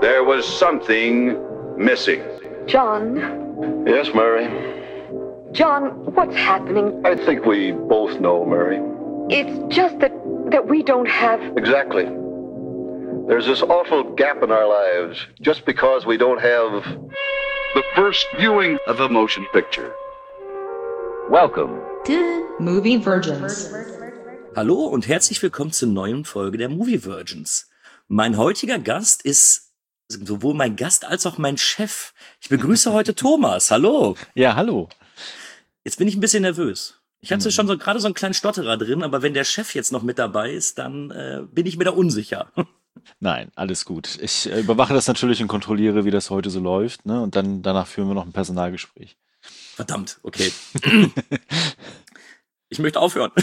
There was something missing. John? Yes, Murray? John, what's happening? I think we both know, Murray. It's just that we don't have... Exactly. There's this awful gap in our lives just because we don't have The first viewing of a motion picture. Welcome to Movie Virgins. Hallo und herzlich willkommen zur neuen Folge der Movie Virgins. Mein heutiger Gast ist sowohl mein Gast als auch mein Chef. Ich begrüße heute Thomas. Hallo. Ja, hallo. Jetzt bin ich ein bisschen nervös. Ich hatte schon gerade so einen kleinen Stotterer drin, aber wenn der Chef jetzt noch mit dabei ist, dann bin ich mir da unsicher. Nein, alles gut. Ich überwache das natürlich und kontrolliere, wie das heute so läuft, ne? Und dann danach führen wir noch ein Personalgespräch. Verdammt, okay. Ich möchte aufhören.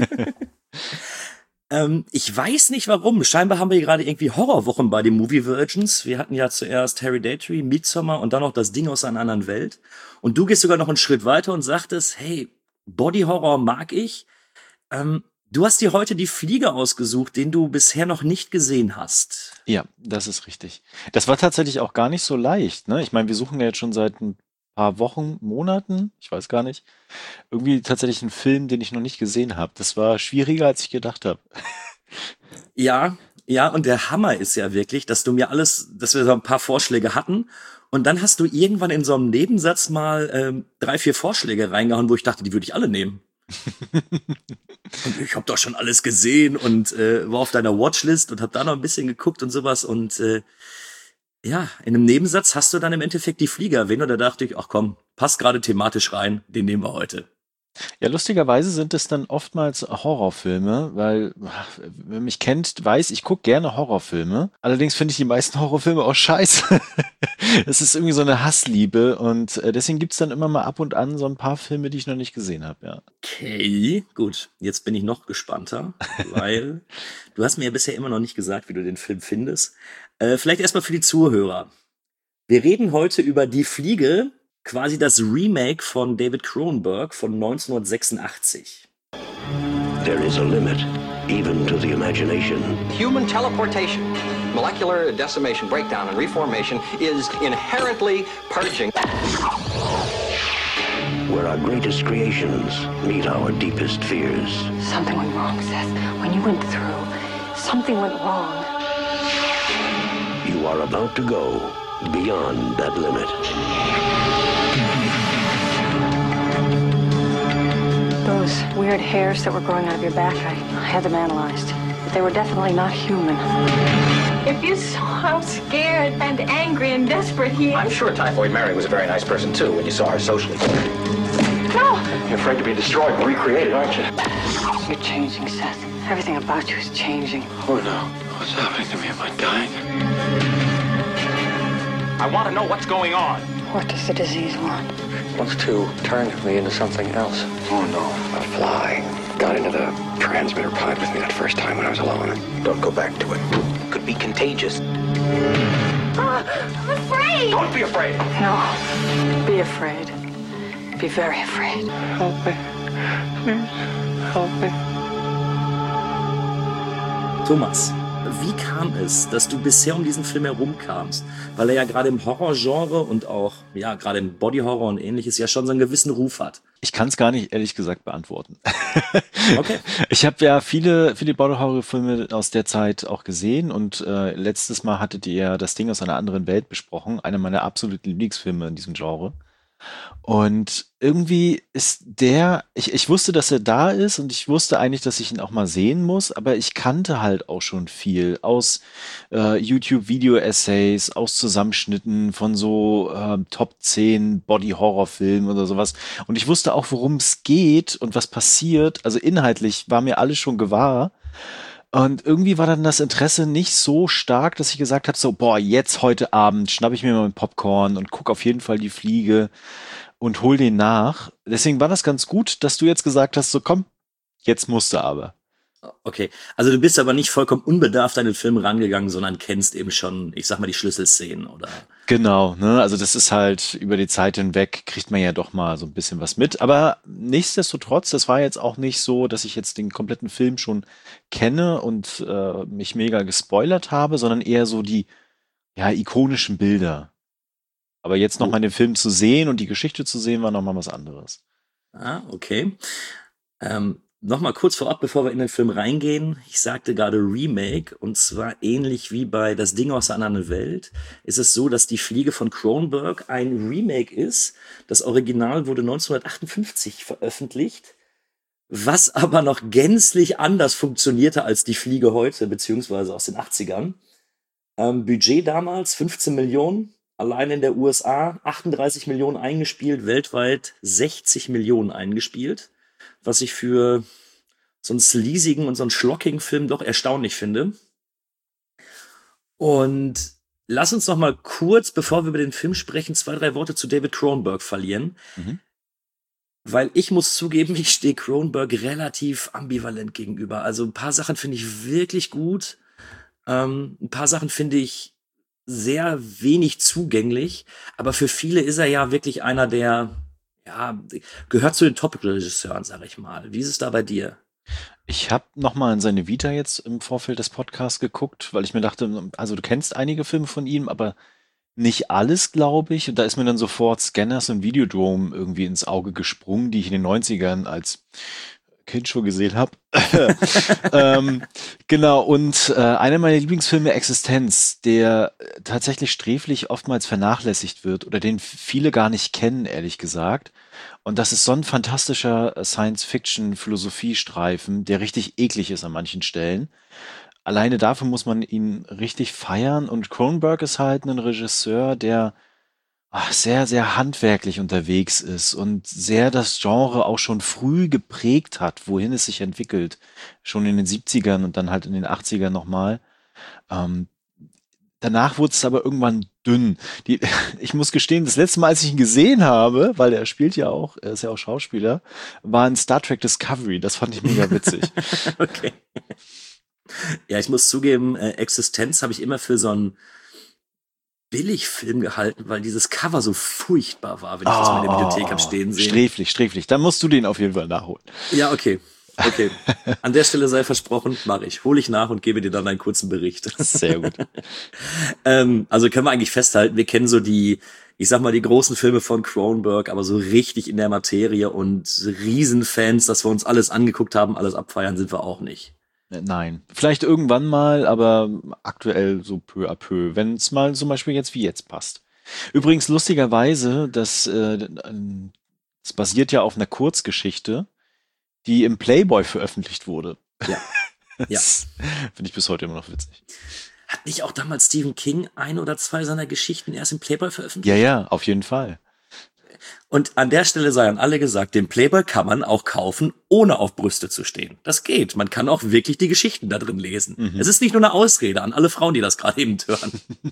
Ich weiß nicht warum. Scheinbar haben wir gerade irgendwie Horrorwochen bei den Movie Virgins. Wir hatten ja zuerst Hereditary, Midsommar und dann noch das Ding aus einer anderen Welt. Und du gehst sogar noch einen Schritt weiter und sagtest, hey, Body Horror mag ich. Du hast dir heute die Fliege ausgesucht, den du bisher noch nicht gesehen hast. Ja, das ist richtig. Das war tatsächlich auch gar nicht so leicht, ne? Ich meine, wir suchen ja jetzt schon seit ein paar Wochen, Monaten, ich weiß gar nicht, irgendwie tatsächlich einen Film, den ich noch nicht gesehen habe. Das war schwieriger, als ich gedacht habe. Ja, und der Hammer ist ja wirklich, dass wir so ein paar Vorschläge hatten und dann hast du irgendwann in so einem Nebensatz mal 3, 4 Vorschläge reingehauen, wo ich dachte, die würde ich alle nehmen. Und ich habe doch schon alles gesehen und war auf deiner Watchlist und habe da noch ein bisschen geguckt und sowas und in einem Nebensatz hast du dann im Endeffekt die Fliege erwähnt und da dachte ich, ach komm, passt gerade thematisch rein, den nehmen wir heute. Ja, lustigerweise sind es dann oftmals Horrorfilme, weil wer mich kennt, weiß, ich gucke gerne Horrorfilme. Allerdings finde ich die meisten Horrorfilme auch scheiße. Es ist irgendwie so eine Hassliebe und deswegen gibt's dann immer mal ab und an so ein paar Filme, die ich noch nicht gesehen habe, ja. Okay, gut. Jetzt bin ich noch gespannter, weil du hast mir ja bisher immer noch nicht gesagt, wie du den Film findest. Vielleicht erstmal für die Zuhörer. Wir reden heute über Die Fliege, quasi das Remake von David Cronenberg von 1986. There is a limit, even to the imagination. Human teleportation, molecular decimation, breakdown, and reformation is inherently purging. Where our greatest creations meet our deepest fears. Something went wrong, Seth. When you went through, something went wrong. You are about to go beyond that limit. Those weird hairs that were growing out of your back, I had them analyzed. They were definitely not human. If you saw how scared and angry and desperate he is. I'm sure Typhoid Mary was a very nice person too when you saw her socially. No! You're afraid to be destroyed and recreated, aren't you? You're changing, Seth. Everything about you is changing. Oh no, what's happening to me? Am I dying? I want to know what's going on. What does the disease want? Wants to turn me into something else. Oh no. A fly got into the transmitter pod with me that first time when I was alone. Don't go back to it. It could be contagious. I'm afraid! Don't be afraid. No. Be afraid. Be very afraid. Help me. Please, help me. Thomas, wie kam es, dass du bisher um diesen Film herumkamst? Weil er ja gerade im Horrorgenre und auch gerade im Bodyhorror und ähnliches ja schon so einen gewissen Ruf hat. Ich kann es gar nicht ehrlich gesagt beantworten. Okay. Ich habe ja viele Body-Horror-Filme aus der Zeit auch gesehen und letztes Mal hattet ihr ja das Ding aus einer anderen Welt besprochen, einer meiner absoluten Lieblingsfilme in diesem Genre. Und irgendwie ist ich wusste, dass er da ist und ich wusste eigentlich, dass ich ihn auch mal sehen muss, aber ich kannte halt auch schon viel aus YouTube-Video-Essays, aus Zusammenschnitten von so Top 10 Body-Horror-Filmen oder sowas. Und ich wusste auch, worum es geht und was passiert. Also inhaltlich war mir alles schon gewahr. Und irgendwie war dann das Interesse nicht so stark, dass ich gesagt habe, so, jetzt heute Abend schnappe ich mir mal ein Popcorn und guck auf jeden Fall Die Fliege und hol den nach. Deswegen war das ganz gut, dass du jetzt gesagt hast, so komm, jetzt musst du aber. Okay, also du bist aber nicht vollkommen unbedarft an den Film rangegangen, sondern kennst eben schon, ich sag mal, die Schlüsselszenen, oder? Genau, ne? Also das ist halt über die Zeit hinweg, kriegt man ja doch mal so ein bisschen was mit. Aber nichtsdestotrotz, das war jetzt auch nicht so, dass ich jetzt den kompletten Film schon kenne und mich mega gespoilert habe, sondern eher so die ikonischen Bilder. Aber jetzt noch mal den Film zu sehen und die Geschichte zu sehen, war noch mal was anderes. Ah, okay. Noch mal kurz vorab, bevor wir in den Film reingehen. Ich sagte gerade Remake, und zwar ähnlich wie bei Das Ding aus einer anderen Welt, ist es so, dass Die Fliege von Cronenberg ein Remake ist. Das Original wurde 1958 veröffentlicht, was aber noch gänzlich anders funktionierte als Die Fliege heute, beziehungsweise aus den 80ern. Budget damals 15 Millionen, allein in der USA 38 Millionen eingespielt, weltweit 60 Millionen eingespielt, was ich für so einen sleasigen und so einen schlockigen Film doch erstaunlich finde. Und lass uns noch mal kurz, bevor wir über den Film sprechen, 2-3 Worte zu David Cronenberg verlieren. Weil ich muss zugeben, ich stehe Cronenberg relativ ambivalent gegenüber. Also ein paar Sachen finde ich wirklich gut. Ein paar Sachen finde ich sehr wenig zugänglich. Aber für viele ist er ja wirklich einer der, gehört zu den Top-Regisseuren, sag ich mal. Wie ist es da bei dir? Ich habe noch mal in seine Vita jetzt im Vorfeld des Podcasts geguckt, weil ich mir dachte, also du kennst einige Filme von ihm, aber nicht alles, glaube ich. Und da ist mir dann sofort Scanners und Videodrome irgendwie ins Auge gesprungen, die ich in den 90ern als Kind schon gesehen habe. Genau, und einer meiner Lieblingsfilme, Existenz, der tatsächlich sträflich oftmals vernachlässigt wird oder den viele gar nicht kennen, ehrlich gesagt. Und das ist so ein fantastischer Science-Fiction-Philosophiestreifen, der richtig eklig ist an manchen Stellen. Alleine dafür muss man ihn richtig feiern. Und Cronenberg ist halt ein Regisseur, der sehr, sehr handwerklich unterwegs ist und sehr das Genre auch schon früh geprägt hat, wohin es sich entwickelt. Schon in den 70ern und dann halt in den 80ern nochmal. Danach wurde es aber irgendwann dünn. Ich muss gestehen, das letzte Mal, als ich ihn gesehen habe, weil er ist ja auch Schauspieler, war in Star Trek Discovery. Das fand ich mega witzig. Okay. Ja, ich muss zugeben, Existenz habe ich immer für so einen Billigfilm gehalten, weil dieses Cover so furchtbar war, wenn ich das mal in der Bibliothek habe stehen sehen. Sträflich. Dann musst du den auf jeden Fall nachholen. Ja, okay. An der Stelle sei versprochen, mache ich. Hole ich nach und gebe dir dann einen kurzen Bericht. Sehr gut. Also können wir eigentlich festhalten, wir kennen so die großen Filme von Cronenberg, aber so richtig in der Materie und Riesenfans, dass wir uns alles angeguckt haben, alles abfeiern, sind wir auch nicht. Nein, vielleicht irgendwann mal, aber aktuell so peu à peu, wenn es mal zum Beispiel jetzt wie jetzt passt. Übrigens lustigerweise, das basiert ja auf einer Kurzgeschichte, die im Playboy veröffentlicht wurde. Ja. Finde ich bis heute immer noch witzig. Hat nicht auch damals Stephen King 1 oder 2 seiner Geschichten erst im Playboy veröffentlicht? Ja, auf jeden Fall. Und an der Stelle sei an alle gesagt, den Playboy kann man auch kaufen, ohne auf Brüste zu stehen. Das geht. Man kann auch wirklich die Geschichten da drin lesen. Es ist nicht nur eine Ausrede an alle Frauen, die das gerade eben hören.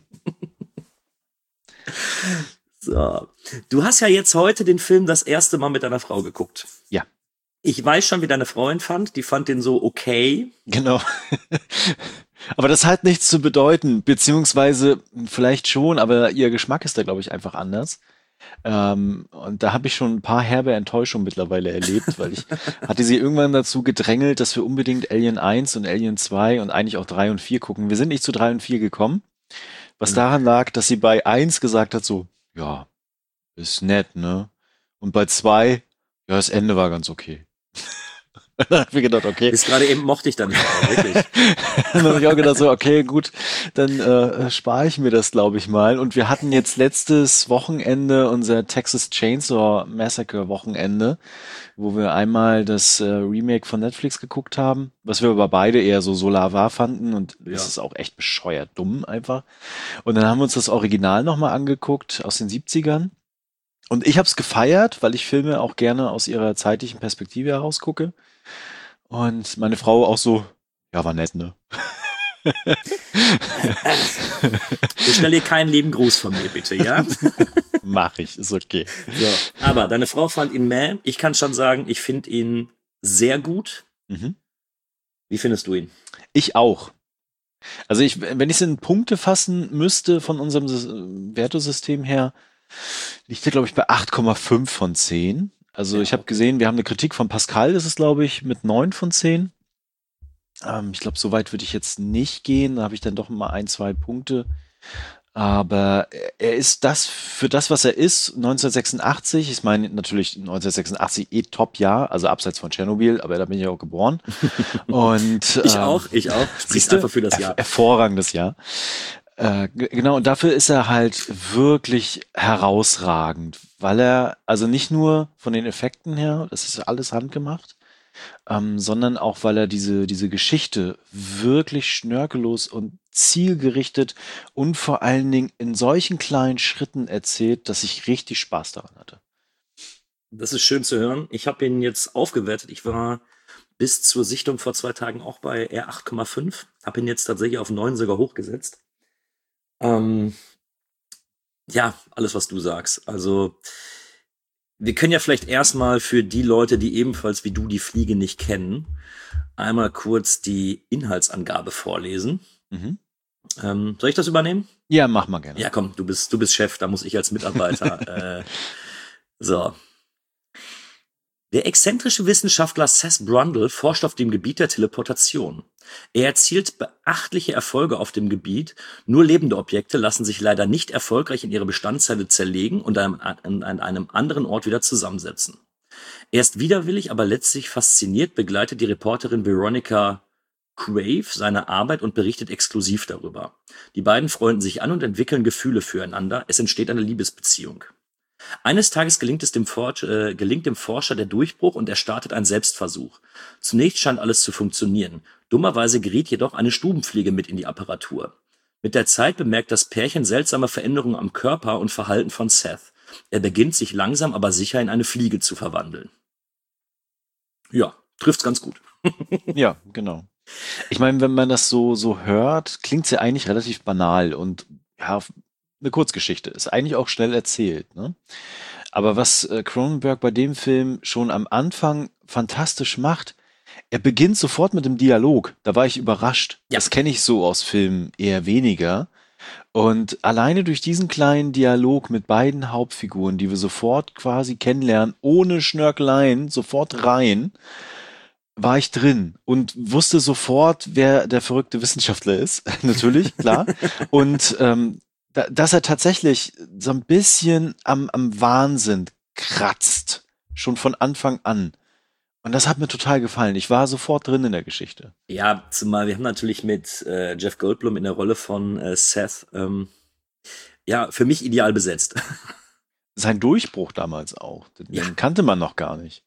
So. Du hast ja jetzt heute den Film das erste Mal mit deiner Frau geguckt. Ja. Ich weiß schon, wie deine Frau ihn fand. Die fand den so okay. Genau. Aber das hat nichts zu bedeuten. Beziehungsweise vielleicht schon, aber ihr Geschmack ist da, glaube ich, einfach anders. Und da habe ich schon ein paar herbe Enttäuschungen mittlerweile erlebt, weil ich hatte sie irgendwann dazu gedrängelt, dass wir unbedingt Alien 1 und Alien 2 und eigentlich auch 3 und 4 gucken. Wir sind nicht zu 3 und 4 gekommen, was daran lag, dass sie bei 1 gesagt hat so, ja, ist nett, ne? Und bei 2, ja, das Ende war ganz okay. Dann hab ich gedacht, okay. Bis gerade eben mochte ich dann nicht, wirklich. Dann habe ich auch gedacht, so, okay, gut, dann spare ich mir das, glaube ich mal. Und wir hatten jetzt letztes Wochenende unser Texas Chainsaw Massacre Wochenende, wo wir einmal das Remake von Netflix geguckt haben, was wir aber beide eher so lala fanden und das ist auch echt bescheuert dumm einfach. Und dann haben wir uns das Original nochmal angeguckt aus den 70ern. Und ich habe es gefeiert, weil ich Filme auch gerne aus ihrer zeitlichen Perspektive heraus gucke. Und meine Frau auch so, ja, war nett, ne? Bestell dir keinen lieben Gruß von mir, bitte, ja? Mach ich, ist okay. So, aber deine Frau fand ihn mäh. Ich kann schon sagen, ich finde ihn sehr gut. Wie findest du ihn? Ich auch. Also wenn ich es in Punkte fassen müsste von unserem Wertesystem her, liegt er, glaube ich, bei 8,5 von 10. Also ich habe gesehen, wir haben eine Kritik von Pascal, das ist, glaube ich, mit 9 von 10. Ich glaube, so weit würde ich jetzt nicht gehen. Da habe ich dann doch mal 1, 2 Punkte. Aber er ist für das, was er ist, 1986, ich meine natürlich 1986 Top-Jahr, also abseits von Tschernobyl, aber da bin ich auch geboren. Und ich auch. Sprichst einfach für das Jahr. Hervorragendes Jahr. Genau, und dafür ist er halt wirklich herausragend, weil er, also nicht nur von den Effekten her, das ist alles handgemacht, sondern auch, weil er diese Geschichte wirklich schnörkellos und zielgerichtet und vor allen Dingen in solchen kleinen Schritten erzählt, dass ich richtig Spaß daran hatte. Das ist schön zu hören. Ich habe ihn jetzt aufgewertet. Ich war bis zur Sichtung vor 2 Tagen auch bei R8,5. Habe ihn jetzt tatsächlich auf 9 sogar hochgesetzt. Ja, alles, was du sagst. Also, wir können ja vielleicht erstmal für die Leute, die ebenfalls wie du die Fliege nicht kennen, einmal kurz die Inhaltsangabe vorlesen. Mhm. Soll ich das übernehmen? Ja, mach mal gerne. Ja, komm, du bist Chef, da muss ich als Mitarbeiter. So. Der exzentrische Wissenschaftler Seth Brundle forscht auf dem Gebiet der Teleportation. Er erzielt beachtliche Erfolge auf dem Gebiet, nur lebende Objekte lassen sich leider nicht erfolgreich in ihre Bestandteile zerlegen und an einem anderen Ort wieder zusammensetzen. Erst widerwillig, aber letztlich fasziniert begleitet die Reporterin Veronica Crave seine Arbeit und berichtet exklusiv darüber. Die beiden freunden sich an und entwickeln Gefühle füreinander. Es entsteht eine Liebesbeziehung. Eines Tages gelingt dem Forscher der Durchbruch und er startet einen Selbstversuch. Zunächst scheint alles zu funktionieren. Dummerweise geriet jedoch eine Stubenfliege mit in die Apparatur. Mit der Zeit bemerkt das Pärchen seltsame Veränderungen am Körper und Verhalten von Seth. Er beginnt sich langsam aber sicher in eine Fliege zu verwandeln. Ja, trifft's ganz gut. Ja, genau. Ich meine, wenn man das so hört, klingt's ja eigentlich relativ banal und ja, eine Kurzgeschichte. Ist eigentlich auch schnell erzählt, ne? Aber was Cronenberg bei dem Film schon am Anfang fantastisch macht, er beginnt sofort mit dem Dialog. Da war ich überrascht. Ja. Das kenne ich so aus Filmen eher weniger. Und alleine durch diesen kleinen Dialog mit beiden Hauptfiguren, die wir sofort quasi kennenlernen, ohne Schnörkeleien, sofort rein, war ich drin und wusste sofort, wer der verrückte Wissenschaftler ist. Natürlich, klar. Und dass er tatsächlich so ein bisschen am Wahnsinn kratzt, schon von Anfang an. Und das hat mir total gefallen. Ich war sofort drin in der Geschichte. Ja, zumal wir haben natürlich mit Jeff Goldblum in der Rolle von Seth, ja, für mich ideal besetzt. Sein Durchbruch damals auch. Den kannte man noch gar nicht.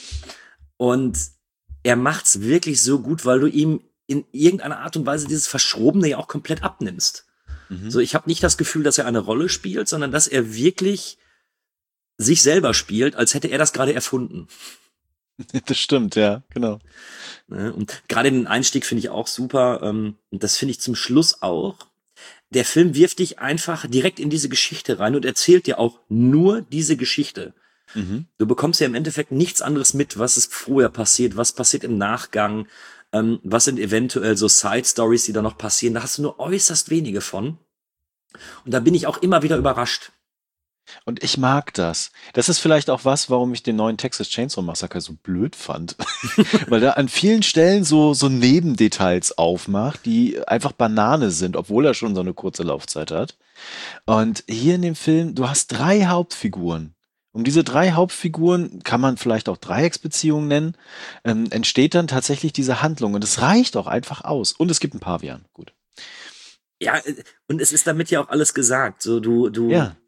Und er macht's wirklich so gut, weil du ihm in irgendeiner Art und Weise dieses Verschrobene ja auch komplett abnimmst. So, ich habe nicht das Gefühl, dass er eine Rolle spielt, sondern dass er wirklich sich selber spielt, als hätte er das gerade erfunden. Das stimmt, ja, genau. Und gerade den Einstieg finde ich auch super. Und das finde ich zum Schluss auch. Der Film wirft dich einfach direkt in diese Geschichte rein und erzählt dir auch nur diese Geschichte. Mhm. Du bekommst ja im Endeffekt nichts anderes mit, was ist vorher passiert, was passiert im Nachgang. Was sind eventuell so Side-Stories, die da noch passieren? Da hast du nur äußerst wenige von. Und da bin ich auch immer wieder überrascht. Und ich mag das. Das ist vielleicht auch was, warum ich den neuen Texas Chainsaw Massacre so blöd fand. Weil da an vielen Stellen so Nebendetails aufmacht, die einfach Banane sind, obwohl er schon so eine kurze Laufzeit hat. Und hier in dem Film, du hast 3 Hauptfiguren. Um diese 3 Hauptfiguren, kann man vielleicht auch Dreiecksbeziehungen nennen, entsteht dann tatsächlich diese Handlung. Und es reicht auch einfach aus. Und es gibt ein Pavian. Gut. Ja, und es ist damit ja auch alles gesagt. So, Ja.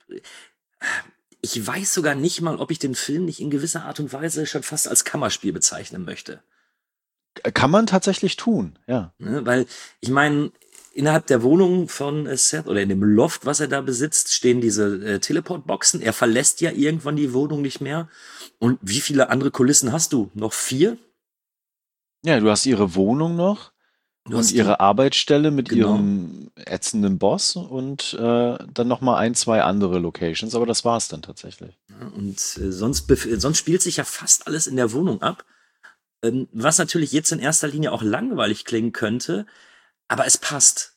Ich weiß sogar nicht mal, ob ich den Film nicht in gewisser Art und Weise schon fast als Kammerspiel bezeichnen möchte. Kann man tatsächlich tun, ja. Weil, ich meine, innerhalb der Wohnung von Seth oder in dem Loft, was er da besitzt, stehen diese Teleportboxen. Er verlässt ja irgendwann die Wohnung nicht mehr. Und wie viele andere Kulissen hast du? Noch 4? Ja, du hast ihre Wohnung noch und ihre Arbeitsstelle mit ihrem ätzenden Boss und dann noch mal 1, 2 andere Locations. Aber das war's dann tatsächlich. Und sonst spielt sich ja fast alles in der Wohnung ab. Was natürlich jetzt in erster Linie auch langweilig klingen könnte. Aber es passt.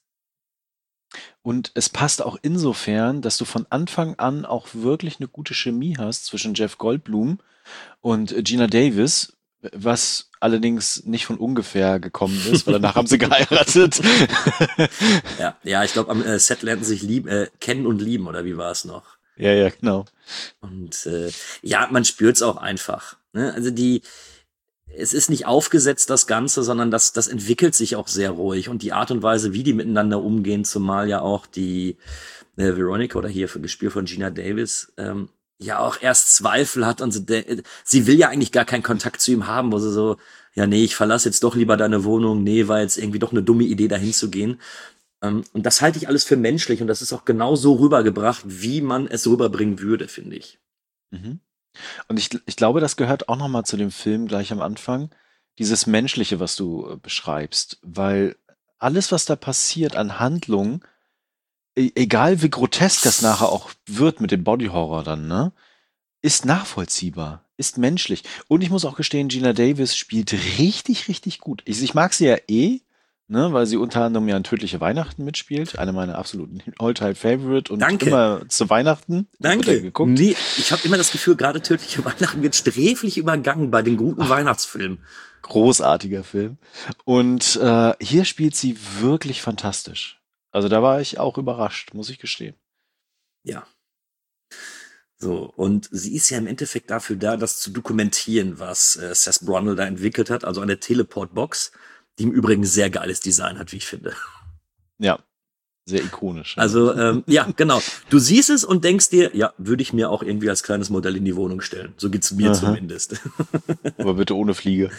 Und es passt auch insofern, dass du von Anfang an auch wirklich eine gute Chemie hast zwischen Jeff Goldblum und Gina Davis, Was allerdings nicht von ungefähr gekommen ist, weil danach haben sie geheiratet. Ja, ich glaube, am Set lernten sie sich kennen und lieben, oder wie war es noch? Ja, genau. Und ja, man spürt's auch einfach. Ne? Also es ist nicht aufgesetzt, das Ganze, sondern das entwickelt sich auch sehr ruhig. Und die Art und Weise, wie die miteinander umgehen, zumal ja auch die Veronica oder hier gespielt von Gina Davis, ja auch erst Zweifel hat und sie will ja eigentlich gar keinen Kontakt zu ihm haben, wo sie so, ja nee, ich verlasse jetzt doch lieber deine Wohnung, nee, war jetzt irgendwie doch eine dumme Idee, dahin zu gehen. Und das halte ich alles für menschlich und das ist auch genau so rübergebracht, wie man es rüberbringen würde, finde ich. Mhm. Und ich glaube, das gehört auch nochmal zu dem Film gleich am Anfang, dieses Menschliche, was du beschreibst, weil alles, was da passiert an Handlungen, egal wie grotesk das nachher auch wird mit dem Body-Horror dann, ne, ist nachvollziehbar, ist menschlich. Und ich muss auch gestehen, Gina Davis spielt richtig, richtig gut. Ich mag sie ja ne, weil sie unter anderem ja in Tödliche Weihnachten mitspielt, eine meiner absoluten All-Time-Favorite und Danke. Immer zu Weihnachten. Danke. Geguckt. Nee, ich habe immer das Gefühl, gerade Tödliche Weihnachten wird sträflich übergangen bei den guten Weihnachtsfilmen. Großartiger Film. Und hier spielt sie wirklich fantastisch. Also da war ich auch überrascht, muss ich gestehen. Ja. So, und sie ist ja im Endeffekt dafür da, das zu dokumentieren, was Seth Brundle da entwickelt hat, also eine Teleport-Box, die im Übrigen sehr geiles Design hat, wie ich finde. Ja, sehr ikonisch. Also, ja, genau. Du siehst es und denkst dir, ja, würde ich mir auch irgendwie als kleines Modell in die Wohnung stellen. So geht's mir zumindest. Aber bitte ohne Fliege.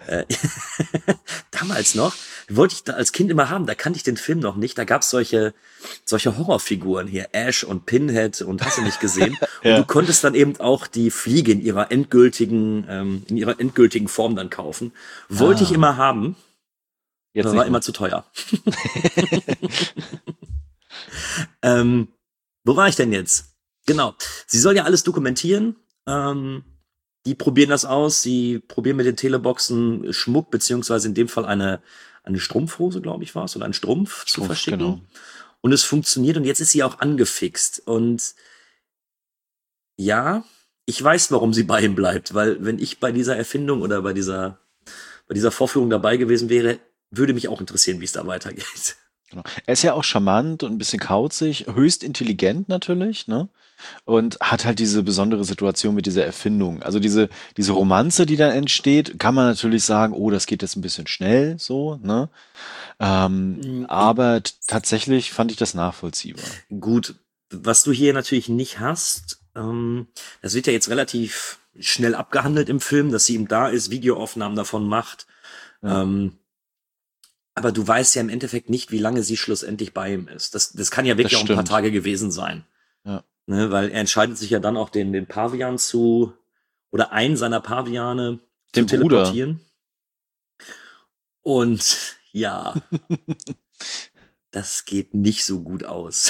Damals noch, wollte ich da als Kind immer haben, da kannte ich den Film noch nicht, da gab's solche Horrorfiguren hier, Ash und Pinhead und hast du nicht gesehen. Ja. Und du konntest dann eben auch die Fliege in ihrer endgültigen Form dann kaufen. Wollte ich immer haben. Jetzt das war immer zu teuer. Wo war ich denn jetzt? Genau. Sie soll ja alles dokumentieren. Die probieren das aus. Sie probieren mit den Teleboxen Schmuck, beziehungsweise in dem Fall eine Strumpfhose, glaube ich, war es, oder einen Strumpf zu verschicken. Genau. Und es funktioniert. Und jetzt ist sie auch angefixt. Und ja, ich weiß, warum sie bei ihm bleibt. Weil wenn ich bei dieser Erfindung oder bei dieser Vorführung dabei gewesen wäre, würde mich auch interessieren, wie es da weitergeht. Genau. Er ist ja auch charmant und ein bisschen kauzig, höchst intelligent natürlich, ne? Und hat halt diese besondere Situation mit dieser Erfindung. Also diese Romanze, die dann entsteht, kann man natürlich sagen, oh, das geht jetzt ein bisschen schnell, so, ne? Aber tatsächlich fand ich das nachvollziehbar. Gut, was du hier natürlich nicht hast, das wird ja jetzt relativ schnell abgehandelt im Film, dass sie eben da ist, Videoaufnahmen davon macht. Ja. Aber du weißt ja im Endeffekt nicht, wie lange sie schlussendlich bei ihm ist. Das kann ja wirklich auch ein paar Tage gewesen sein. Ja. Ne, weil er entscheidet sich ja dann auch den Pavian oder einen seiner Paviane zu teleportieren. Und ja, das geht nicht so gut aus.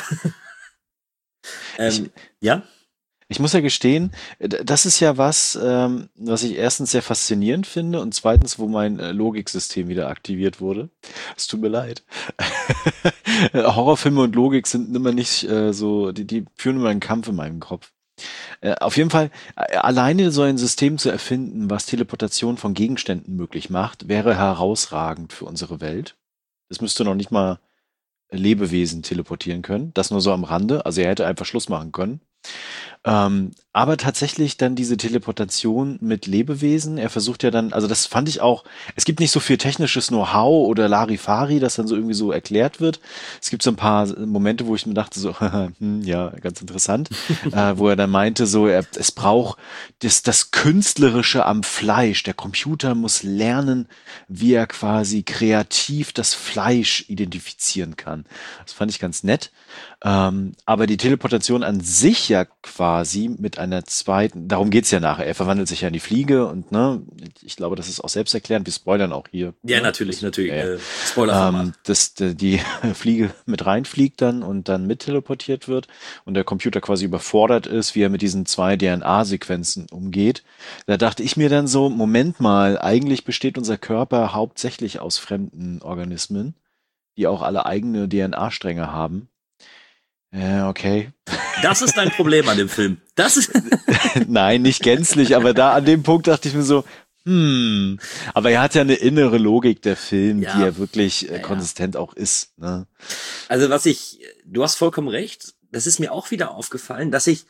Ja? Ich muss ja gestehen, das ist ja was ich erstens sehr faszinierend finde und zweitens, wo mein Logiksystem wieder aktiviert wurde. Es tut mir leid. Horrorfilme und Logik sind immer nicht so, die führen immer einen Kampf in meinem Kopf. Auf jeden Fall, alleine so ein System zu erfinden, was Teleportation von Gegenständen möglich macht, wäre herausragend für unsere Welt. Das müsste noch nicht mal Lebewesen teleportieren können. Das nur so am Rande. Also er hätte einfach Schluss machen können. Aber tatsächlich dann diese Teleportation mit Lebewesen, er versucht ja dann, also das fand ich auch, es gibt nicht so viel technisches Know-how oder Larifari, das dann so irgendwie so erklärt wird. Es gibt so ein paar Momente, wo ich mir dachte so, ja, ganz interessant, wo er dann meinte so, es braucht das Künstlerische am Fleisch. Der Computer muss lernen, wie er quasi kreativ das Fleisch identifizieren kann. Das fand ich ganz nett. Aber die Teleportation an sich ja quasi mit einer zweiten, darum geht's ja nachher, er verwandelt sich ja in die Fliege und ne, ich glaube, das ist auch selbsterklärend, wir spoilern auch hier. Ja, natürlich. Spoiler. Dass die Fliege mit reinfliegt dann und dann mit teleportiert wird und der Computer quasi überfordert ist, wie er mit diesen 2 DNA-Sequenzen umgeht. Da dachte ich mir dann so, Moment mal, eigentlich besteht unser Körper hauptsächlich aus fremden Organismen, die auch alle eigene DNA-Stränge haben. Ja, okay. Das ist dein Problem an dem Film. Das ist Nein, nicht gänzlich, aber da an dem Punkt dachte ich mir so, Aber er hat ja eine innere Logik, der Film, Ja. die ja wirklich konsistent auch ist. Ne? Also du hast vollkommen recht, das ist mir auch wieder aufgefallen, dass ich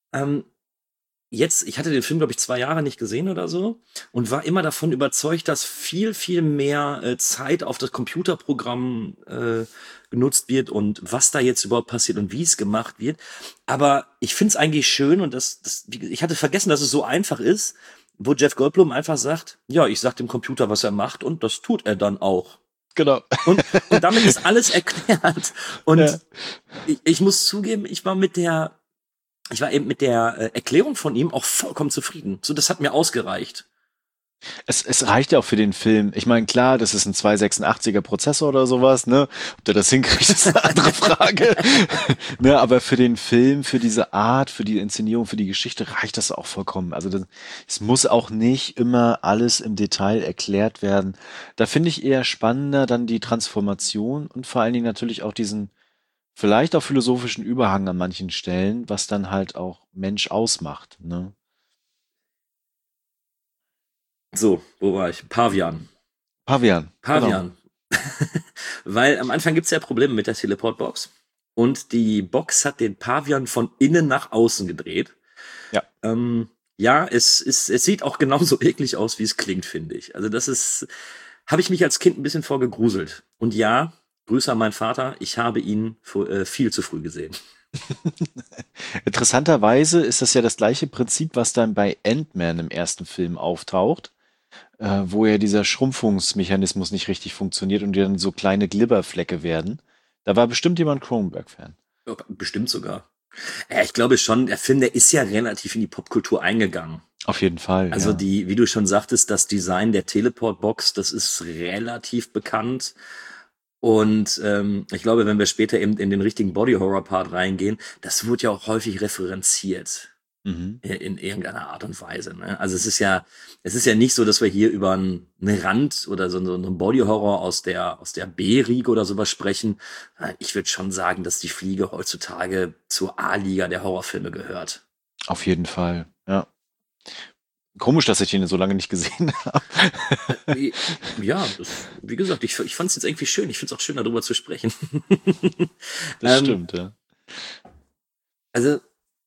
ich hatte den Film, glaube ich, 2 Jahre nicht gesehen oder so und war immer davon überzeugt, dass viel, viel mehr Zeit auf das Computerprogramm genutzt wird und was da jetzt überhaupt passiert und wie es gemacht wird. Aber ich finde es eigentlich schön und ich hatte vergessen, dass es so einfach ist, wo Jeff Goldblum einfach sagt, ja, ich sag dem Computer, was er macht und das tut er dann auch. Genau. Und damit ist alles erklärt. Und ich muss zugeben, ich war eben mit der Erklärung von ihm auch vollkommen zufrieden. So, das hat mir ausgereicht. Es reicht ja auch für den Film. Ich meine, klar, das ist ein 286er Prozessor oder sowas, ne? Ob der das hinkriegt, ist eine andere Frage. Ne, aber für den Film, für diese Art, für die Inszenierung, für die Geschichte reicht das auch vollkommen. Also es muss auch nicht immer alles im Detail erklärt werden. Da finde ich eher spannender dann die Transformation und vor allen Dingen natürlich auch diesen vielleicht auch philosophischen Überhang an manchen Stellen, was dann halt auch Mensch ausmacht, ne? So, wo war ich? Pavian. Genau. Weil am Anfang gibt's ja Probleme mit der Teleportbox. Und die Box hat den Pavian von innen nach außen gedreht. Ja. Es sieht auch genauso eklig aus, wie es klingt, finde ich. Also habe ich mich als Kind ein bisschen vorgegruselt. Und ja, Grüße an meinen Vater, ich habe ihn viel zu früh gesehen. Interessanterweise ist das ja das gleiche Prinzip, was dann bei Ant-Man im ersten Film auftaucht, wo ja dieser Schrumpfungsmechanismus nicht richtig funktioniert und die dann so kleine Glibberflecke werden. Da war bestimmt jemand Cronenberg-Fan. Ja, bestimmt sogar. Ja, ich glaube schon, der Film, der ist ja relativ in die Popkultur eingegangen. Auf jeden Fall. Also wie du schon sagtest, das Design der Teleportbox, das ist relativ bekannt. Und ich glaube, wenn wir später eben in den richtigen Body-Horror-Part reingehen, das wird ja auch häufig referenziert. In irgendeiner Art und Weise. Ne? Also es ist ja nicht so, dass wir hier über einen Rand oder so einen Body-Horror aus der B-Riege oder sowas sprechen. Ich würde schon sagen, dass die Fliege heutzutage zur A-Liga der Horrorfilme gehört. Auf jeden Fall, ja. Komisch, dass ich ihn so lange nicht gesehen habe. Ja, wie gesagt, ich fand es jetzt irgendwie schön. Ich finde es auch schön, darüber zu sprechen. Das stimmt, ja. Also,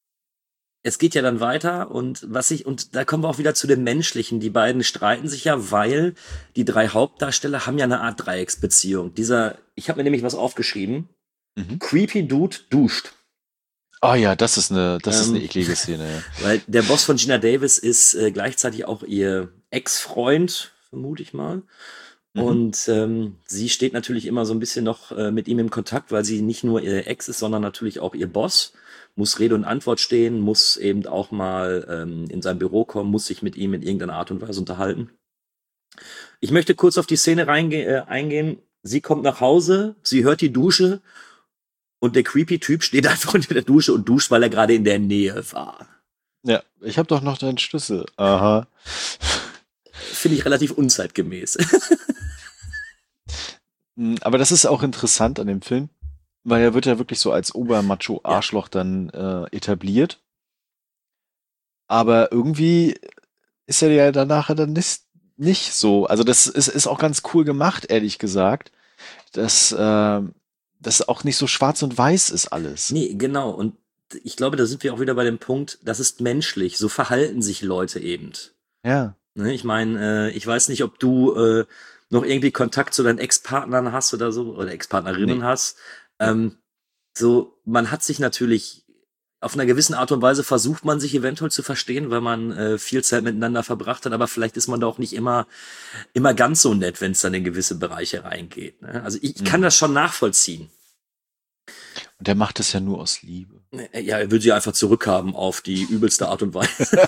es geht ja dann weiter und da kommen wir auch wieder zu dem Menschlichen. Die beiden streiten sich ja, weil die 3 Hauptdarsteller haben ja eine Art Dreiecksbeziehung. Ich habe mir nämlich was aufgeschrieben. Creepy Dude duscht. Oh ja, das ist eine eklige Szene. Ja. Weil der Boss von Gina Davis ist gleichzeitig auch ihr Ex-Freund, vermute ich mal. Und sie steht natürlich immer so ein bisschen noch mit ihm im Kontakt, weil sie nicht nur ihr Ex ist, sondern natürlich auch ihr Boss. Muss Rede und Antwort stehen, muss eben auch mal in sein Büro kommen, muss sich mit ihm in irgendeiner Art und Weise unterhalten. Ich möchte kurz auf die Szene eingehen. Sie kommt nach Hause, sie hört die Dusche und der creepy Typ steht einfach unter der Dusche und duscht, weil er gerade in der Nähe war. Ja, ich habe doch noch deinen Schlüssel. Aha. Finde ich relativ unzeitgemäß. Aber das ist auch interessant an dem Film, weil er wird ja wirklich so als Obermacho-Arschloch dann etabliert. Aber irgendwie ist er ja danach dann nicht so. Also das ist auch ganz cool gemacht, ehrlich gesagt, dass das auch nicht so schwarz und weiß ist alles. Nee, genau. Und ich glaube, da sind wir auch wieder bei dem Punkt, das ist menschlich. So verhalten sich Leute eben. Ja. Ne, ich meine, ich weiß nicht, ob du noch irgendwie Kontakt zu deinen Ex-Partnern hast oder so, oder Ex-Partnerinnen hast. So, man hat sich natürlich auf einer gewissen Art und Weise versucht man sich eventuell zu verstehen, weil man viel Zeit miteinander verbracht hat, aber vielleicht ist man da auch nicht immer ganz so nett, wenn es dann in gewisse Bereiche reingeht. Ne? Also ich kann das schon nachvollziehen. Und der macht es ja nur aus Liebe. Ja, er will sie einfach zurückhaben auf die übelste Art und Weise.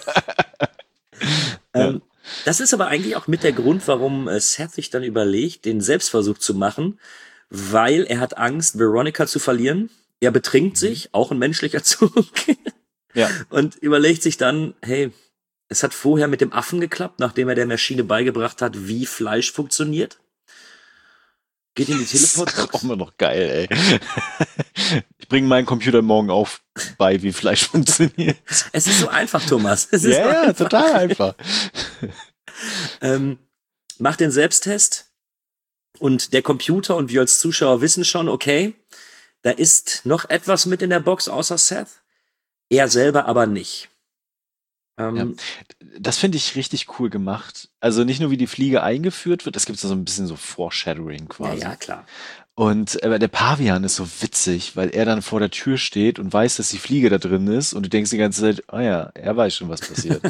Das ist aber eigentlich auch mit der Grund, warum Seth sich dann überlegt, den Selbstversuch zu machen, weil er hat Angst, Veronica zu verlieren. Er betrinkt sich, auch ein menschlicher Zug. Ja. Und überlegt sich dann, hey, es hat vorher mit dem Affen geklappt, nachdem er der Maschine beigebracht hat, wie Fleisch funktioniert. Geht in die Teleportbox. Das ist auch immer noch geil, ey. Ich bringe meinen Computer morgen auf bei, wie Fleisch funktioniert. Es ist so einfach, Thomas. Es ist ja, total einfach. Macht den Selbsttest und der Computer und wir als Zuschauer wissen schon, okay, da ist noch etwas mit in der Box außer Seth. Er selber aber nicht. Ja, das finde ich richtig cool gemacht. Also nicht nur, wie die Fliege eingeführt wird, das gibt es so ein bisschen so Foreshadowing quasi. Ja, klar. Und der Pavian ist so witzig, weil er dann vor der Tür steht und weiß, dass die Fliege da drin ist und du denkst die ganze Zeit, oh ja, er weiß schon, was passiert.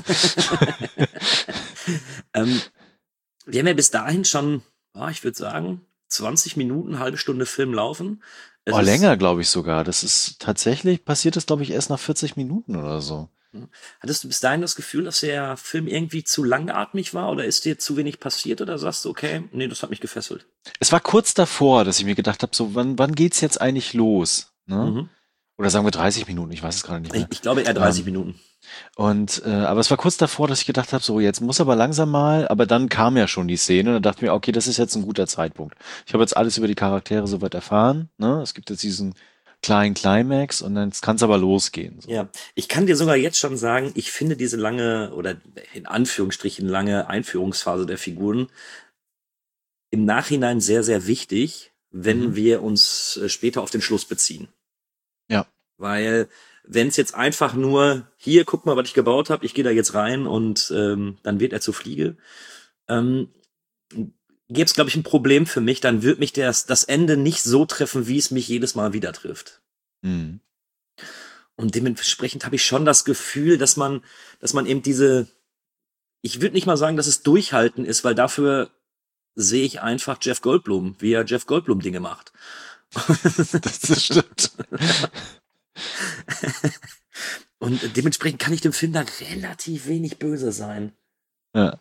Wir haben ja bis dahin schon, ich würde sagen, 20 Minuten, halbe Stunde Film laufen. Länger, glaube ich sogar. Das ist tatsächlich, passiert das, glaube ich, erst nach 40 Minuten oder so. Hattest du bis dahin das Gefühl, dass der Film irgendwie zu langatmig war oder ist dir zu wenig passiert oder sagst du, okay, nee, das hat mich gefesselt? Es war kurz davor, dass ich mir gedacht habe, so, wann geht's jetzt eigentlich los? Ne? Oder sagen wir 30 Minuten, ich weiß es gerade nicht mehr. Ich glaube eher 30 Minuten. Und aber es war kurz davor, dass ich gedacht habe, so jetzt muss aber langsam mal, aber dann kam ja schon die Szene und dann dachte ich mir, okay, das ist jetzt ein guter Zeitpunkt. Ich habe jetzt alles über die Charaktere soweit erfahren, ne? Es gibt jetzt diesen kleinen Climax und dann kann es aber losgehen. So. Ja, ich kann dir sogar jetzt schon sagen, ich finde diese lange oder in Anführungsstrichen lange Einführungsphase der Figuren im Nachhinein sehr, sehr wichtig, wenn wir uns später auf den Schluss beziehen. Ja. Weil wenn es jetzt einfach nur, hier, guck mal, was ich gebaut habe, ich gehe da jetzt rein und dann wird er zur Fliege, gäbe es, glaube ich, ein Problem für mich, dann wird mich das Ende nicht so treffen, wie es mich jedes Mal wieder trifft. Mhm. Und dementsprechend habe ich schon das Gefühl, dass man eben ich würde nicht mal sagen, dass es Durchhalten ist, weil dafür sehe ich einfach Jeff Goldblum, wie er Jeff Goldblum Dinge macht. Das stimmt. Und dementsprechend kann ich dem Film da relativ wenig böse sein. Ja.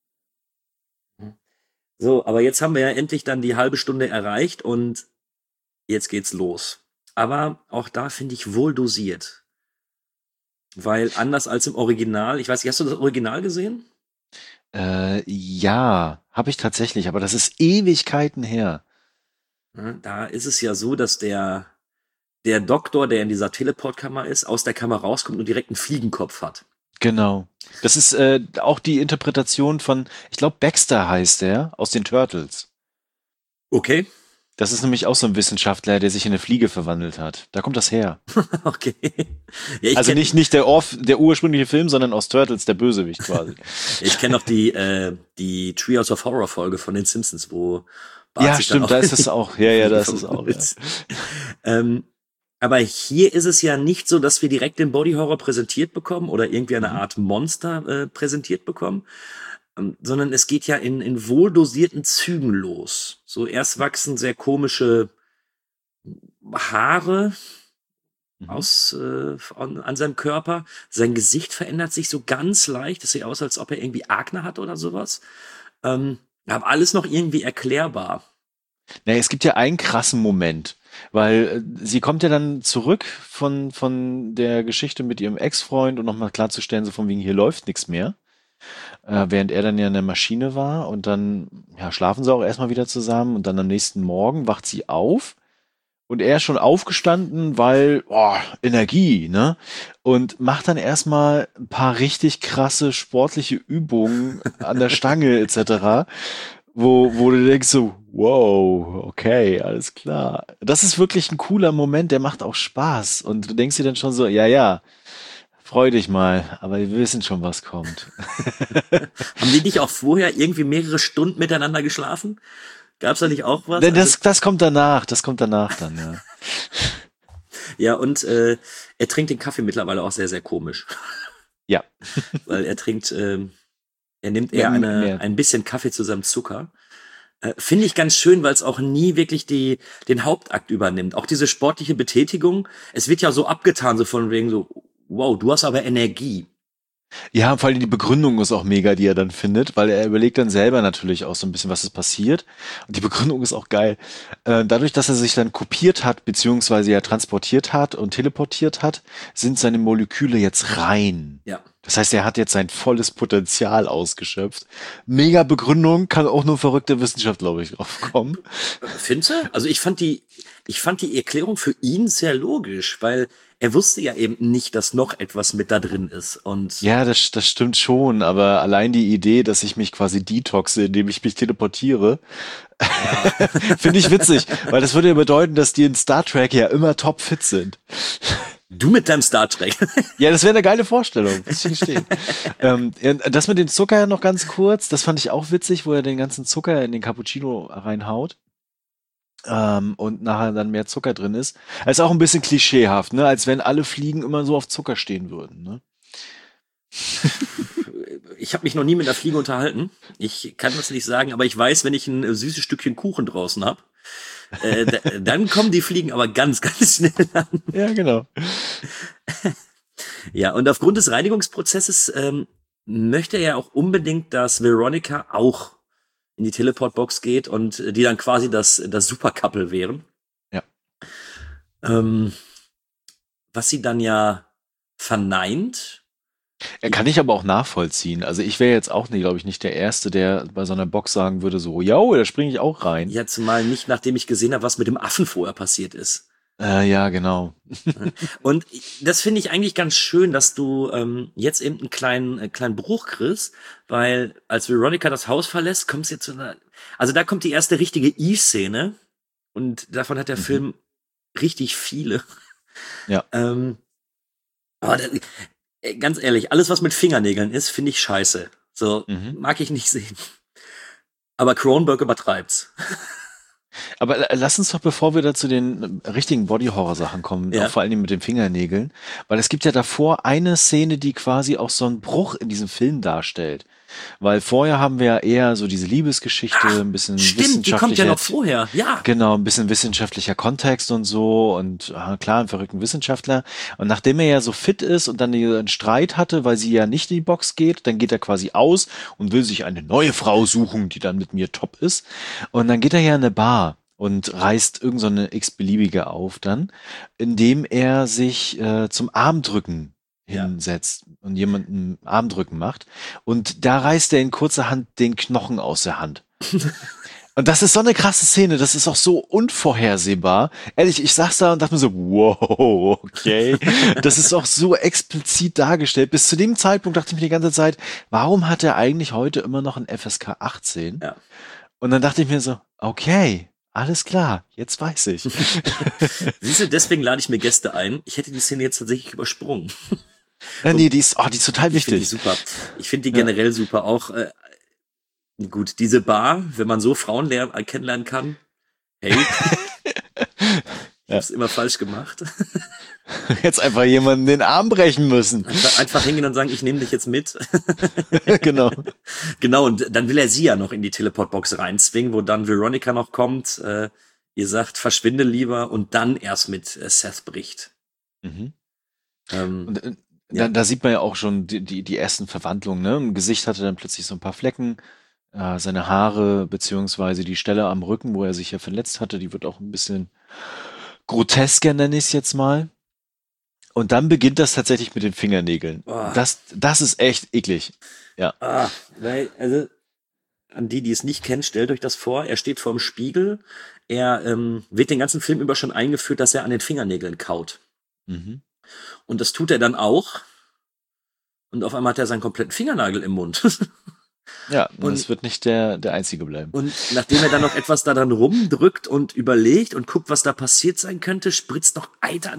So, aber jetzt haben wir ja endlich dann die halbe Stunde erreicht und jetzt geht's los. Aber auch da finde ich wohl dosiert. Weil anders als im Original, ich weiß nicht, hast du das Original gesehen? Ja, habe ich tatsächlich, aber das ist Ewigkeiten her. Ja, da ist es ja so, dass der Doktor, der in dieser Teleportkammer ist, aus der Kammer rauskommt und direkt einen Fliegenkopf hat. Genau. Das ist auch die Interpretation von, ich glaube, Baxter heißt der, aus den Turtles. Okay. Das ist nämlich auch so ein Wissenschaftler, der sich in eine Fliege verwandelt hat. Da kommt das her. Okay. Ja, also nicht der ursprüngliche Film, sondern aus Turtles, der Bösewicht quasi. Ich kenne noch die Treehouse of Horror Folge von den Simpsons, wo Bart ja, stimmt, da ist es auch. Ja, da ist es auch. Ja. Aber hier ist es ja nicht so, dass wir direkt den Body Horror präsentiert bekommen oder irgendwie eine Art Monster präsentiert bekommen, sondern es geht ja in wohldosierten Zügen los. So erst wachsen sehr komische Haare an seinem Körper. Sein Gesicht verändert sich so ganz leicht. Das sieht aus, als ob er irgendwie Akne hat oder sowas. Aber alles noch irgendwie erklärbar. Naja, es gibt ja einen krassen Moment, weil sie kommt ja dann zurück von der Geschichte mit ihrem Ex-Freund und nochmal klarzustellen, so von wegen, hier läuft nichts mehr. Während er dann ja in der Maschine war und dann schlafen sie auch erstmal wieder zusammen und dann am nächsten Morgen wacht sie auf und er ist schon aufgestanden, weil Energie, ne? Und macht dann erstmal ein paar richtig krasse sportliche Übungen an der Stange etc., wo du denkst so, wow, okay, alles klar. Das ist wirklich ein cooler Moment, der macht auch Spaß und du denkst dir dann schon so, ja, freu dich mal, aber wir wissen schon, was kommt. Haben die nicht auch vorher irgendwie mehrere Stunden miteinander geschlafen? Gab's da nicht auch was? Das kommt danach dann, ja. Ja, und er trinkt den Kaffee mittlerweile auch sehr, sehr komisch. Ja. Weil er trinkt, er nimmt eher ein bisschen Kaffee zu seinem Zucker. Finde ich ganz schön, weil es auch nie wirklich den Hauptakt übernimmt. Auch diese sportliche Betätigung, es wird ja so abgetan, so von wegen so, wow, du hast aber Energie. Ja, vor allem die Begründung ist auch mega, die er dann findet, weil er überlegt dann selber natürlich auch so ein bisschen, was ist passiert. Und die Begründung ist auch geil. Dadurch, dass er sich dann kopiert hat, beziehungsweise ja transportiert hat und teleportiert hat, sind seine Moleküle jetzt rein. Ja. Das heißt, er hat jetzt sein volles Potenzial ausgeschöpft. Mega Begründung, kann auch nur verrückte Wissenschaft, glaube ich, drauf kommen. Findest du? Also ich fand die Erklärung für ihn sehr logisch, weil er wusste ja eben nicht, dass noch etwas mit da drin ist. Und ja, das stimmt schon, aber allein die Idee, dass ich mich quasi detoxe, indem ich mich teleportiere, ja. Finde ich witzig, weil das würde ja bedeuten, dass die in Star Trek ja immer topfit sind. Du mit deinem Star Trek. Ja, das wäre eine geile Vorstellung, muss ich gestehen. Das mit dem Zucker noch ganz kurz, das fand ich auch witzig, wo er den ganzen Zucker in den Cappuccino reinhaut. Und nachher dann mehr Zucker drin ist. Das ist auch ein bisschen klischeehaft, ne? Als wenn alle Fliegen immer so auf Zucker stehen würden, ne? Ich habe mich noch nie mit einer Fliege unterhalten. Ich kann das nicht sagen, aber ich weiß, wenn ich ein süßes Stückchen Kuchen draußen habe, dann kommen die Fliegen aber ganz, ganz schnell an. Ja, genau. Ja, und aufgrund des Reinigungsprozesses möchte er ja auch unbedingt, dass Veronica auch in die Teleportbox geht und die dann quasi das Super-Couple wären. Ja. Was sie dann ja verneint. Kann ich aber auch nachvollziehen. Also ich wäre jetzt auch, glaube ich, nicht der Erste, der bei so einer Box sagen würde, so, ja, da springe ich auch rein. Ja, zumal nicht, nachdem ich gesehen habe, was mit dem Affen vorher passiert ist. Ja, genau. Und das finde ich eigentlich ganz schön, dass du jetzt eben einen kleinen Bruch kriegst, weil als Veronica das Haus verlässt, kommt es jetzt zu einer, also da kommt die erste richtige Eve-Szene und davon hat der Film richtig viele. Ja. Aber ganz ehrlich, alles was mit Fingernägeln ist, finde ich scheiße. So, mag ich nicht sehen. Aber Cronenberg übertreibt's. Aber lass uns doch, bevor wir da zu den richtigen Body-Horror-Sachen kommen, Ja. auch vor allem mit den Fingernägeln, weil es gibt ja davor eine Szene, die quasi auch so einen Bruch in diesem Film darstellt. Weil vorher haben wir ja eher so diese Liebesgeschichte, ein bisschen Stimmt, die kommt ja noch vorher, ja. Genau, ein bisschen wissenschaftlicher Kontext und so und klar, einen verrückten Wissenschaftler. Und nachdem er ja so fit ist und dann einen Streit hatte, weil sie ja nicht in die Box geht, dann geht er quasi aus und will sich eine neue Frau suchen, die dann mit mir top ist. Und dann geht er ja in eine Bar und reißt irgend so eine x-beliebige auf dann, indem er sich zum Armdrücken hinsetzt und jemanden Armdrücken macht. Und da reißt er in kurzer Hand den Knochen aus der Hand. Und das ist so eine krasse Szene, das ist auch so unvorhersehbar. Ehrlich, ich saß da und dachte mir so, wow, okay. Das ist auch so explizit dargestellt. Bis zu dem Zeitpunkt dachte ich mir die ganze Zeit, warum hat er eigentlich heute immer noch ein FSK 18? Ja. Und dann dachte ich mir so, okay, alles klar, jetzt weiß ich. Siehst du, deswegen lade ich mir Gäste ein. Ich hätte die Szene jetzt tatsächlich übersprungen. Ja, nee, die ist total wichtig. Ich finde die super. Ich finde die generell super. Auch, gut, diese Bar, wenn man so Frauen kennenlernen kann, hey, ich hab's immer falsch gemacht. Jetzt einfach jemanden den Arm brechen müssen. Einfach hingehen und sagen, ich nehme dich jetzt mit. Genau. Genau, und dann will er sie ja noch in die Teleportbox reinzwingen, wo dann Veronica noch kommt. Ihr sagt, verschwinde lieber und dann erst mit Seth bricht. Mhm. Und, da sieht man ja auch schon die ersten Verwandlungen. Ne? Im Gesicht hatte dann plötzlich so ein paar Flecken. Seine Haare beziehungsweise die Stelle am Rücken, wo er sich ja verletzt hatte, die wird auch ein bisschen grotesker, nenne ich es jetzt mal. Und dann beginnt das tatsächlich mit den Fingernägeln. Oh. Das ist echt eklig. Ja. Also an die es nicht kennen, stellt euch das vor. Er steht vorm Spiegel. Er wird den ganzen Film über schon eingeführt, dass er an den Fingernägeln kaut. Mhm. Und das tut er dann auch. Und auf einmal hat er seinen kompletten Fingernagel im Mund. Ja, und es wird nicht der einzige bleiben. Und nachdem er dann noch etwas da dran rumdrückt und überlegt und guckt, was da passiert sein könnte, spritzt noch Eiter.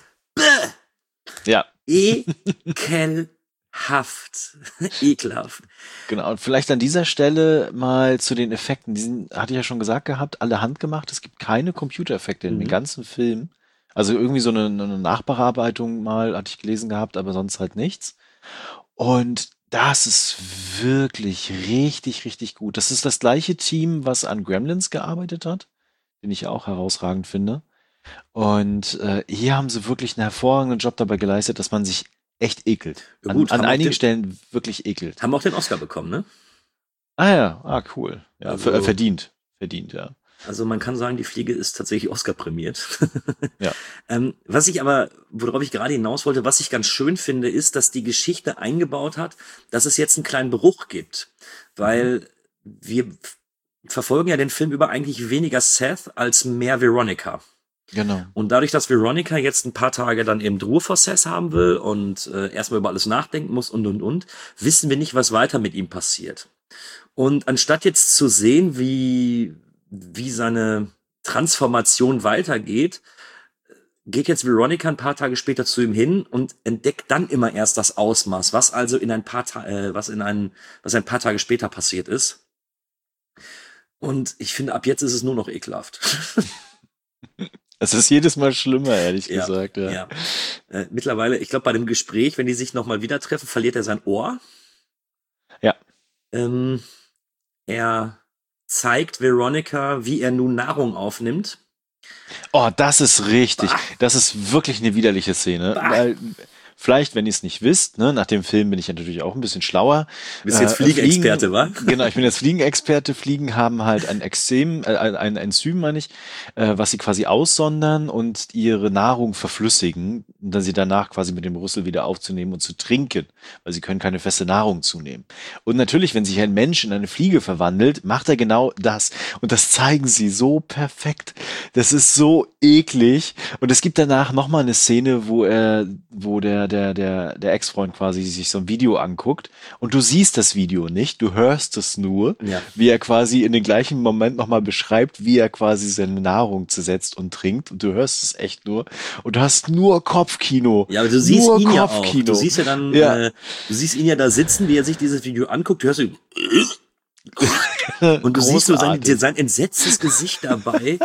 Ja. Ekelhaft. Ekelhaft. Genau, und vielleicht an dieser Stelle mal zu den Effekten. Die hatte ich ja schon gesagt gehabt, alle handgemacht. Es gibt keine Computereffekte in dem ganzen Film. Also irgendwie so eine Nachbearbeitung mal, hatte ich gelesen gehabt, aber sonst halt nichts. Und das ist wirklich richtig, richtig gut. Das ist das gleiche Team, was an Gremlins gearbeitet hat, den ich auch herausragend finde. Und hier haben sie wirklich einen hervorragenden Job dabei geleistet, dass man sich echt ekelt. Ja, gut, an einigen Stellen wirklich ekelt. Haben auch den Oscar bekommen, ne? Ah ja, cool. Ja, Also, verdient, ja. Also man kann sagen, die Fliege ist tatsächlich Oscar-prämiert. Ja. Worauf ich gerade hinaus wollte, was ich ganz schön finde, ist, dass die Geschichte eingebaut hat, dass es jetzt einen kleinen Bruch gibt. Weil wir verfolgen ja den Film über eigentlich weniger Seth als mehr Veronica. Genau. Und dadurch, dass Veronica jetzt ein paar Tage dann eben Ruhe vor Seth haben will und erstmal über alles nachdenken muss und, wissen wir nicht, was weiter mit ihm passiert. Und anstatt jetzt zu sehen, wie seine Transformation weitergeht, geht jetzt Veronica ein paar Tage später zu ihm hin und entdeckt dann immer erst das Ausmaß, was also ein paar Tage später passiert ist. Und ich finde, ab jetzt ist es nur noch ekelhaft. Es ist jedes Mal schlimmer, ehrlich gesagt. Ja. Mittlerweile, ich glaube, bei dem Gespräch, wenn die sich nochmal wieder treffen, verliert er sein Ohr. Ja. Er zeigt Veronica, wie er nun Nahrung aufnimmt. Oh, das ist richtig. Das ist wirklich eine widerliche Szene. Weil, vielleicht, wenn ihr es nicht wisst, ne, nach dem Film bin ich ja natürlich auch ein bisschen schlauer. Du bist jetzt Fliegenexperte, wa? Genau, ich bin jetzt Fliegenexperte. Fliegen haben halt ein Enzym, meine ich, was sie quasi aussondern und ihre Nahrung verflüssigen, und dann sie danach quasi mit dem Rüssel wieder aufzunehmen und zu trinken, weil sie können keine feste Nahrung zunehmen. Und natürlich, wenn sich ein Mensch in eine Fliege verwandelt, macht er genau das. Und das zeigen sie so perfekt. Das ist so eklig. Und es gibt danach nochmal eine Szene, wo der Ex-Freund quasi sich so ein Video anguckt und du siehst das Video nicht, du hörst es nur, wie er quasi in den gleichen Moment nochmal beschreibt, wie er quasi seine Nahrung zersetzt und trinkt, und du hörst es echt nur und du hast nur Kopfkino. Ja, aber du siehst ihn ja auch. Du siehst ja dann, du siehst ihn ja da sitzen, wie er sich dieses Video anguckt, du hörst ihn und du siehst so sein entsetztes Gesicht dabei.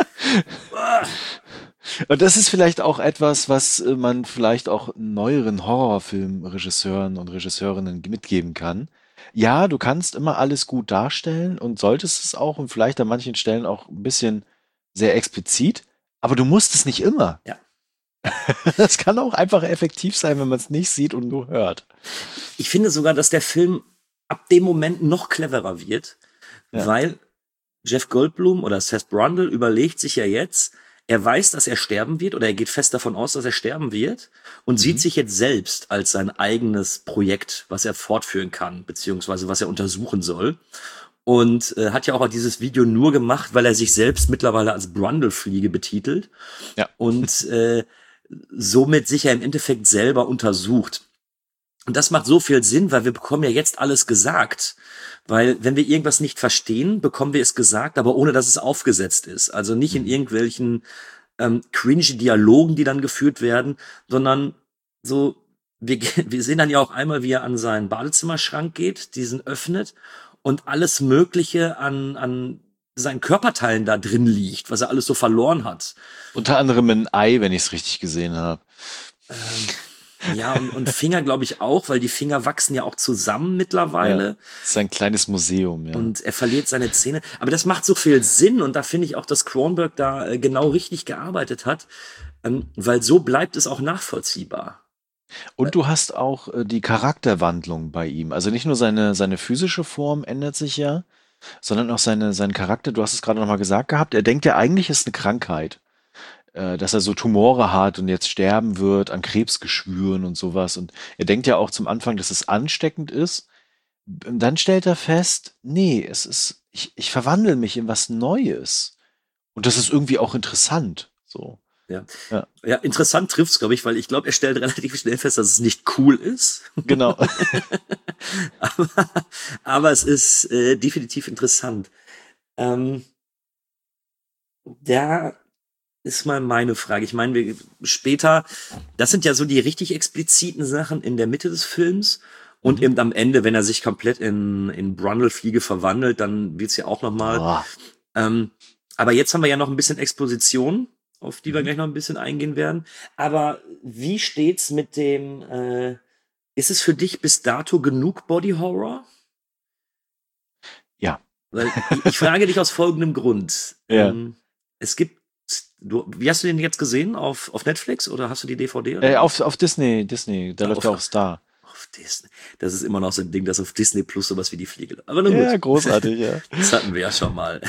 Und das ist vielleicht auch etwas, was man vielleicht auch neueren Horrorfilmregisseuren und Regisseurinnen mitgeben kann. Ja, du kannst immer alles gut darstellen und solltest es auch, und vielleicht an manchen Stellen auch ein bisschen sehr explizit, aber du musst es nicht immer. Ja. Das kann auch einfach effektiv sein, wenn man es nicht sieht und nur hört. Ich finde sogar, dass der Film ab dem Moment noch cleverer wird, weil Jeff Goldblum oder Seth Brundle überlegt sich ja jetzt, er weiß, dass er sterben wird, oder er geht fest davon aus, dass er sterben wird, und sieht sich jetzt selbst als sein eigenes Projekt, was er fortführen kann, beziehungsweise was er untersuchen soll. Und hat ja auch dieses Video nur gemacht, weil er sich selbst mittlerweile als Brundle-Fliege betitelt. Ja. Und somit sich ja im Endeffekt selber untersucht. Und das macht so viel Sinn, weil wir bekommen ja jetzt alles gesagt. Weil wenn wir irgendwas nicht verstehen, bekommen wir es gesagt, aber ohne, dass es aufgesetzt ist. Also nicht in irgendwelchen cringy Dialogen, die dann geführt werden, sondern so, wir sehen dann ja auch einmal, wie er an seinen Badezimmerschrank geht, diesen öffnet und alles Mögliche an seinen Körperteilen da drin liegt, was er alles so verloren hat. Unter anderem ein Ei, wenn ich es richtig gesehen habe. Ja, und Finger, glaube ich, auch, weil die Finger wachsen ja auch zusammen mittlerweile. Ja, das ist ein kleines Museum, ja. Und er verliert seine Zähne. Aber das macht so viel Sinn, und da finde ich auch, dass Cronenberg da genau richtig gearbeitet hat, weil so bleibt es auch nachvollziehbar. Und du hast auch die Charakterwandlung bei ihm. Also nicht nur seine physische Form ändert sich ja, sondern auch sein Charakter. Du hast es gerade nochmal gesagt gehabt. Er denkt ja eigentlich, es ist eine Krankheit, dass er so Tumore hat und jetzt sterben wird an Krebsgeschwüren und sowas. Und er denkt ja auch zum Anfang, dass es ansteckend ist. Und dann stellt er fest, nee, ich verwandle mich in was Neues. Und das ist irgendwie auch interessant. So. Ja, interessant trifft's, glaube ich, weil ich glaube, er stellt relativ schnell fest, dass es nicht cool ist. Genau. aber es ist definitiv interessant. Da ist mal meine Frage. Ich meine, später, das sind ja so die richtig expliziten Sachen in der Mitte des Films. Und eben am Ende, wenn er sich komplett in Brundle-Fliege verwandelt, dann wird's ja auch nochmal. Aber jetzt haben wir ja noch ein bisschen Exposition, auf die wir gleich noch ein bisschen eingehen werden. Aber wie steht's mit dem, ist es für dich bis dato genug Body Horror? Ja. Weil ich frage dich aus folgendem Grund. Ja. Es gibt, wie hast du den jetzt gesehen? Auf Netflix oder hast du die DVD? Oder? Auf Disney, da läuft ja auch Star. Auf Disney. Das ist immer noch so ein Ding, dass auf Disney Plus sowas wie die Fliege. Aber nun gut. Ja, großartig, ja. Das hatten wir ja schon mal.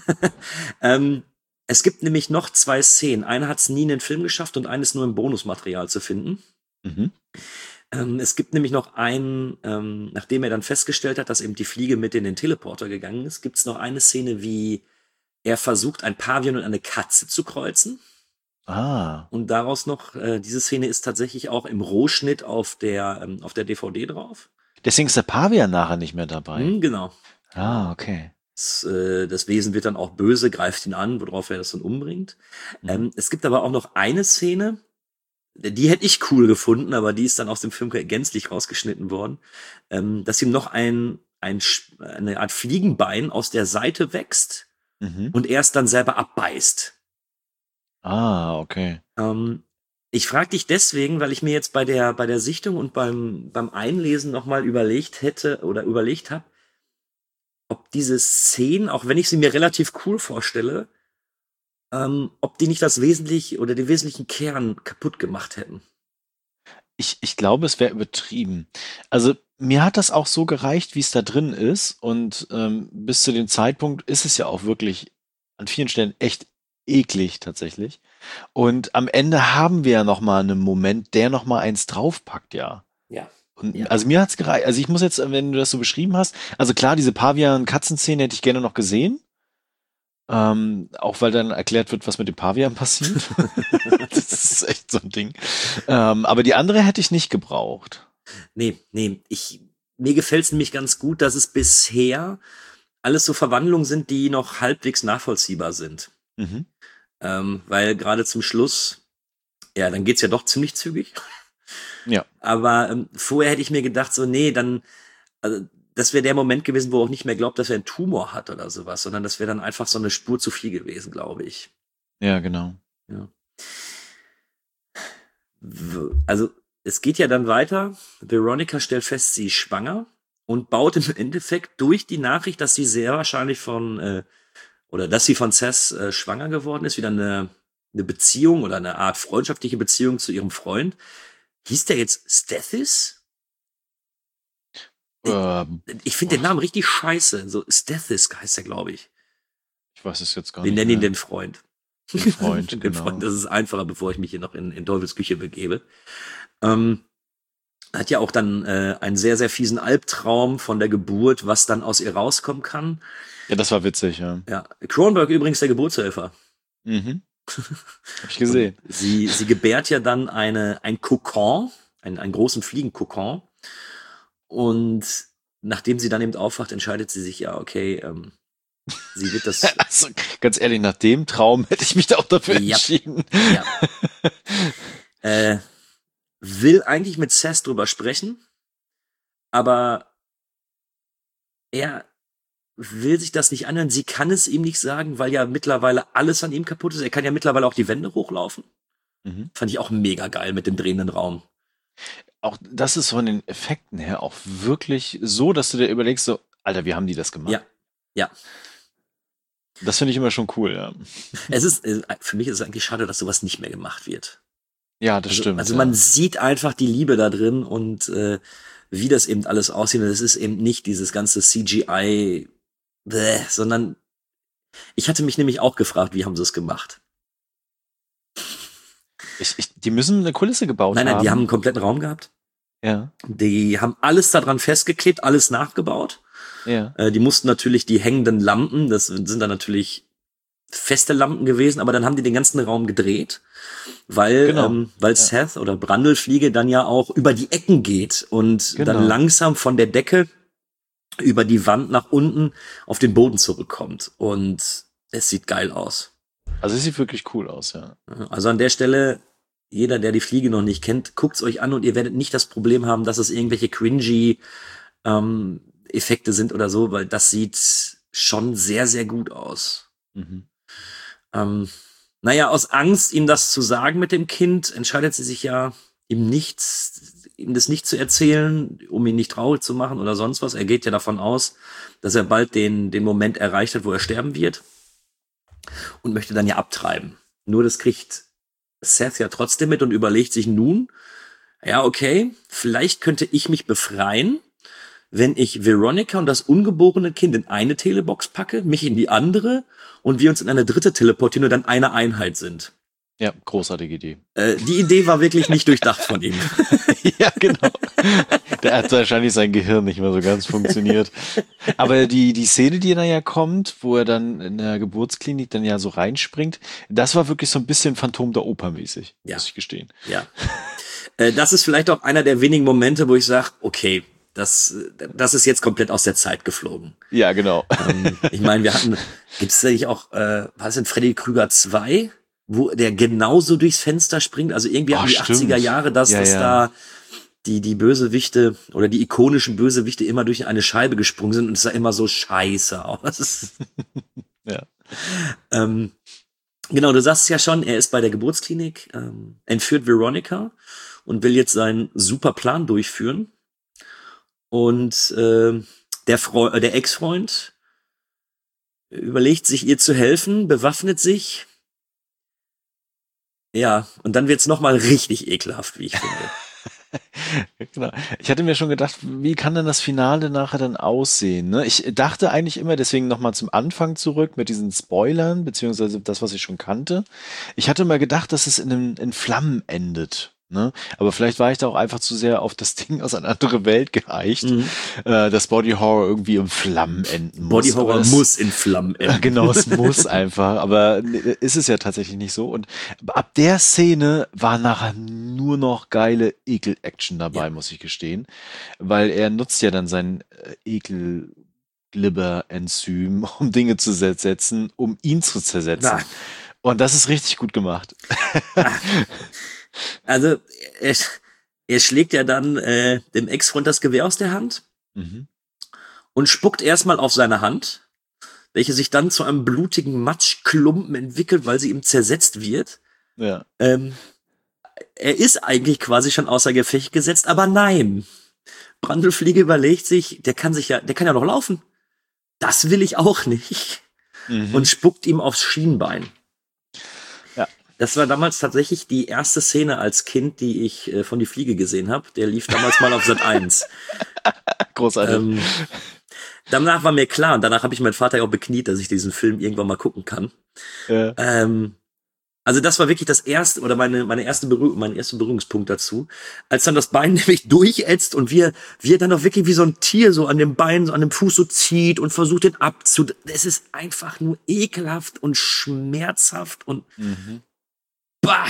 Es gibt nämlich noch 2 Szenen. Eine hat es nie in den Film geschafft und eine ist nur im Bonusmaterial zu finden. Mhm. Es gibt nämlich noch einen, nachdem er dann festgestellt hat, dass eben die Fliege mit in den Teleporter gegangen ist, gibt es noch eine Szene, wie er versucht, ein Pavian und eine Katze zu kreuzen. Ah. Und daraus noch, diese Szene ist tatsächlich auch im Rohschnitt auf der DVD drauf. Deswegen ist der Pavian nachher nicht mehr dabei. Genau. Ah, okay. Das Wesen wird dann auch böse, greift ihn an, worauf er das dann umbringt. Es gibt aber auch noch eine Szene, die hätte ich cool gefunden, aber die ist dann aus dem Film gänzlich rausgeschnitten worden, dass ihm noch eine Art Fliegenbein aus der Seite wächst und er es dann selber abbeißt. Ah, okay. Ich frage dich deswegen, weil ich mir jetzt bei der Sichtung und beim Einlesen nochmal überlegt habe, ob diese Szenen, auch wenn ich sie mir relativ cool vorstelle, ob die nicht das Wesentliche oder den wesentlichen Kern kaputt gemacht hätten. Ich glaube, es wäre übertrieben. Also mir hat das auch so gereicht, wie es da drin ist. Und bis zu dem Zeitpunkt ist es ja auch wirklich an vielen Stellen echt eklig tatsächlich. Und am Ende haben wir ja noch mal einen Moment, der noch mal eins draufpackt, ja. Ja. Und Ja. also mir hat's gereicht. Also ich muss jetzt, wenn du das so beschrieben hast, also klar, diese Pavian-Katzen-Szene hätte ich gerne noch gesehen. Auch weil dann erklärt wird, was mit dem Pavian passiert. Das ist echt so ein Ding. Aber die andere hätte ich nicht gebraucht. Nee, mir gefällt es nämlich ganz gut, dass es bisher alles so Verwandlungen sind, die noch halbwegs nachvollziehbar sind. Mhm. Weil gerade zum Schluss, ja, dann geht's ja doch ziemlich zügig. Ja. Aber vorher hätte ich mir gedacht, so, nee, dann, also, das wäre der Moment gewesen, wo er auch nicht mehr glaubt, dass er einen Tumor hat oder sowas, sondern das wäre dann einfach so eine Spur zu viel gewesen, glaube ich. Ja, genau. Ja. Also, es geht ja dann weiter. Veronica stellt fest, sie ist schwanger und baut im Endeffekt durch die Nachricht, dass sie sehr wahrscheinlich dass sie von Seth schwanger geworden ist, wieder eine Beziehung oder eine Art freundschaftliche Beziehung zu ihrem Freund. Hieß der jetzt Stethis? Ich finde den Namen richtig scheiße. So Stethis heißt der, glaube ich. Ich weiß es jetzt gar Wir nicht. nennen ihn mehr. den Freund. Den Freund, Den genau. Freund, das ist einfacher, bevor ich mich hier noch in Teufels Küche begebe. Hat ja auch dann einen sehr, sehr fiesen Albtraum von der Geburt, was dann aus ihr rauskommen kann. Ja, das war witzig, ja. Ja, Cronenberg übrigens der Geburtshelfer. Mhm. Hab ich gesehen. Und sie gebärt ja dann ein Kokon, einen großen Fliegenkokon. Und nachdem sie dann eben aufwacht, entscheidet sie sich, ja, okay, sie wird das... Also, ganz ehrlich, nach dem Traum hätte ich mich da auch dafür entschieden. Ja. Will eigentlich mit Seth drüber sprechen, aber er will sich das nicht anhören. Sie kann es ihm nicht sagen, weil ja mittlerweile alles an ihm kaputt ist. Er kann ja mittlerweile auch die Wände hochlaufen. Mhm. Fand ich auch mega geil mit dem drehenden Raum. Auch das ist von den Effekten her auch wirklich so, dass du dir überlegst, so, Alter, wie haben die das gemacht? Ja. Das finde ich immer schon cool, ja. Für mich ist es eigentlich schade, dass sowas nicht mehr gemacht wird. Ja, das stimmt. Also ja. man sieht einfach die Liebe da drin und wie das eben alles aussieht. Und es ist eben nicht dieses ganze CGI, sondern ich hatte mich nämlich auch gefragt, wie haben sie es gemacht? Die müssen eine Kulisse gebaut haben. Nein, die haben einen kompletten Raum gehabt. Ja. Die haben alles daran festgeklebt, alles nachgebaut. Ja. Die mussten natürlich die hängenden Lampen, das sind dann natürlich feste Lampen gewesen, aber dann haben die den ganzen Raum gedreht, weil Seth oder Brandlfliege dann ja auch über die Ecken geht und dann langsam von der Decke über die Wand nach unten auf den Boden zurückkommt. Und es sieht geil aus. Also es sieht wirklich cool aus, ja. Also an der Stelle, jeder, der die Fliege noch nicht kennt, guckt's euch an und ihr werdet nicht das Problem haben, dass es irgendwelche cringy Effekte sind oder so, weil das sieht schon sehr, sehr gut aus. Mhm. Aus Angst, ihm das zu sagen mit dem Kind, entscheidet sie sich ja, ihm das nicht zu erzählen, um ihn nicht traurig zu machen oder sonst was. Er geht ja davon aus, dass er bald den Moment erreicht hat, wo er sterben wird und möchte dann ja abtreiben. Nur das kriegt Seth ja trotzdem mit und überlegt sich nun, ja, okay, vielleicht könnte ich mich befreien, wenn ich Veronica und das ungeborene Kind in eine Telebox packe, mich in die andere und wir uns in eine dritte teleportieren und dann eine Einheit sind. Ja, großartige Idee. Die Idee war wirklich nicht durchdacht von ihm. Ja, genau. Der hat wahrscheinlich sein Gehirn nicht mehr so ganz funktioniert. Aber die Szene, die dann ja kommt, wo er dann in der Geburtsklinik dann ja so reinspringt, das war wirklich so ein bisschen Phantom der Oper mäßig, muss ich gestehen. Ja. Das ist vielleicht auch einer der wenigen Momente, wo ich sage, okay, das ist jetzt komplett aus der Zeit geflogen. Ja, genau. Ich meine, gibt's da nicht auch, was ist denn Freddy Krüger 2? Wo der genauso durchs Fenster springt, also irgendwie hatten die stimmt. 80er Jahre, dass da die Bösewichte oder die ikonischen Bösewichte immer durch eine Scheibe gesprungen sind und es sah immer so scheiße aus. Ja. Genau, du sagst es ja schon, er ist bei der Geburtsklinik, entführt Veronica und will jetzt seinen super Plan durchführen. Und der Ex-Freund überlegt sich, ihr zu helfen, bewaffnet sich. Ja, und dann wird's noch mal richtig ekelhaft, wie ich finde. Genau. Ich hatte mir schon gedacht, wie kann denn das Finale nachher dann aussehen? Ne? Ich dachte eigentlich immer, deswegen nochmal zum Anfang zurück mit diesen Spoilern, beziehungsweise das, was ich schon kannte. Ich hatte mal gedacht, dass es in Flammen endet. Ne? Aber vielleicht war ich da auch einfach zu sehr auf das Ding aus einer anderen Welt geeicht, dass Body Horror irgendwie in Flammen enden muss. Body Horror muss in Flammen enden. Genau, es muss einfach, aber ist es ja tatsächlich nicht so. Und ab der Szene war nachher nur noch geile Ekel-Action dabei, muss ich gestehen, weil er nutzt ja dann sein Ekel-Glibber-Enzym, um Dinge zu setzen, um ihn zu zersetzen. Na. Und das ist richtig gut gemacht. Also, er schlägt ja dann dem Ex-Freund das Gewehr aus der Hand und spuckt erstmal auf seine Hand, welche sich dann zu einem blutigen Matschklumpen entwickelt, weil sie ihm zersetzt wird. Ja. Er ist eigentlich quasi schon außer Gefecht gesetzt, aber nein. Brandlfliege überlegt sich, der kann ja noch laufen. Das will ich auch nicht. Und spuckt ihm aufs Schienbein. Das war damals tatsächlich die erste Szene als Kind, die ich von Die Fliege gesehen habe. Der lief damals mal auf Sat.1. Großartig. Danach war mir klar, und danach habe ich meinen Vater ja auch bekniet, dass ich diesen Film irgendwann mal gucken kann. Ja. Also das war wirklich das erste, oder mein erster Berührungspunkt dazu. Als dann das Bein nämlich durchätzt und wie er dann auch wirklich wie so ein Tier so an dem Bein, so an dem Fuß so zieht und versucht den es ist einfach nur ekelhaft und schmerzhaft und bah!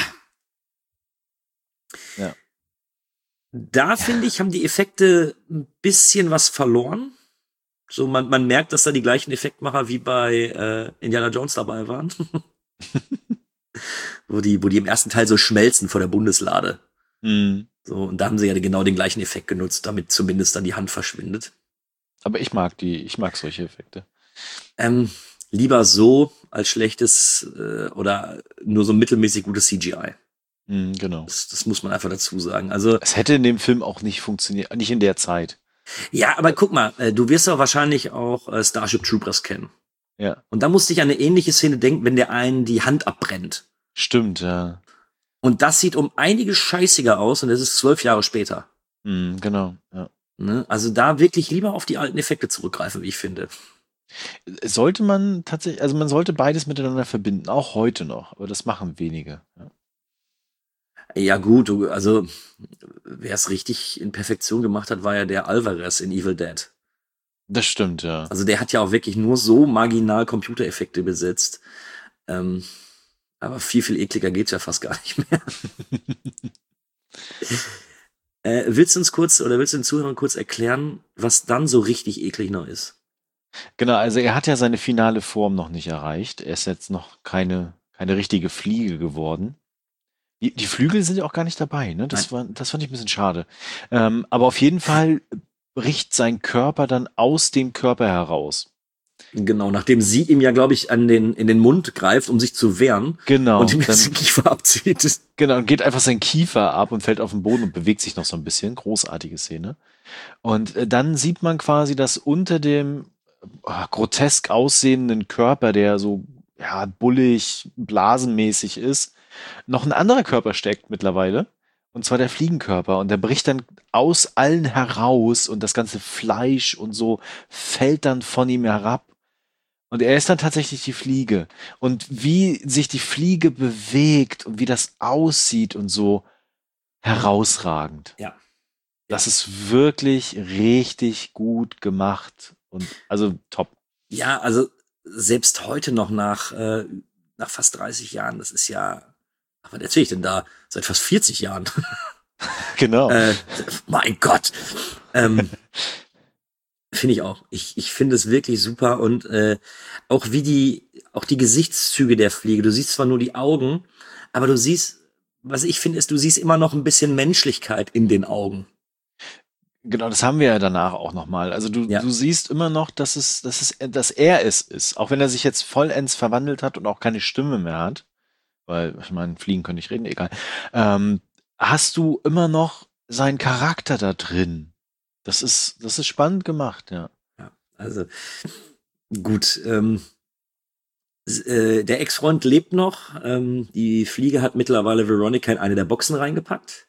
Ja. Da finde ich, haben die Effekte ein bisschen was verloren. So, man merkt, dass da die gleichen Effektmacher wie bei Indiana Jones dabei waren. wo die im ersten Teil so schmelzen vor der Bundeslade. So, und da haben sie ja genau den gleichen Effekt genutzt, damit zumindest dann die Hand verschwindet. Aber ich mag solche Effekte. Lieber so als schlechtes oder nur so mittelmäßig gutes CGI. Genau. Das muss man einfach dazu sagen. Also es hätte in dem Film auch nicht funktioniert, nicht in der Zeit. Ja, aber guck mal, du wirst ja wahrscheinlich auch Starship Troopers kennen. Ja. Und da musste ich an eine ähnliche Szene denken, wenn der einen die Hand abbrennt. Stimmt, ja. Und das sieht um einiges scheißiger aus und das ist 12 Jahre später. Genau, ja. Ne? Also da wirklich lieber auf die alten Effekte zurückgreifen, wie ich finde. Sollte man tatsächlich, also man sollte beides miteinander verbinden, auch heute noch, aber das machen wenige. Ja gut, also wer es richtig in Perfektion gemacht hat, war ja der Alvarez in Evil Dead. Das stimmt, ja. Also der hat ja auch wirklich nur so marginal Computereffekte besetzt. Aber viel ekliger geht's ja fast gar nicht mehr. Willst du den Zuhörern kurz erklären, was dann so richtig eklig noch ist? Genau, also er hat ja seine finale Form noch nicht erreicht. Er ist jetzt noch keine richtige Fliege geworden. Die Flügel sind ja auch gar nicht dabei, ne? Das fand ich ein bisschen schade. Aber auf jeden Fall bricht sein Körper dann aus dem Körper heraus. Genau, nachdem sie ihm ja, glaube ich, in den Mund greift, um sich zu wehren. Genau. Und ihm den Kiefer abzieht. Genau, und geht einfach sein Kiefer ab und fällt auf den Boden und bewegt sich noch so ein bisschen. Großartige Szene. Und dann sieht man quasi, dass unter dem grotesk aussehenden Körper, der so bullig, blasenmäßig ist, noch ein anderer Körper steckt mittlerweile. Und zwar der Fliegenkörper. Und der bricht dann aus allen heraus und das ganze Fleisch und so fällt dann von ihm herab. Und er ist dann tatsächlich die Fliege. Und wie sich die Fliege bewegt und wie das aussieht und so, herausragend. Ja. Das ist wirklich richtig gut gemacht. Und also top. Ja, also selbst heute noch nach fast 30 Jahren, das ist ja, was erzähle ich denn da? Seit fast 40 Jahren. Genau. Mein Gott. Finde ich auch. Ich finde es wirklich super und auch die Gesichtszüge der Fliege. Du siehst zwar nur die Augen, aber du siehst, was ich finde, ist, du siehst immer noch ein bisschen Menschlichkeit in den Augen. Genau, das haben wir ja danach auch nochmal. Also du siehst immer noch, dass er es ist. Auch wenn er sich jetzt vollends verwandelt hat und auch keine Stimme mehr hat. Weil, ich meine, Fliegen können nicht reden, egal. Hast du immer noch seinen Charakter da drin. Das ist spannend gemacht, ja. Ja, also gut. Der Ex-Freund lebt noch. Die Fliege hat mittlerweile Veronica in eine der Boxen reingepackt.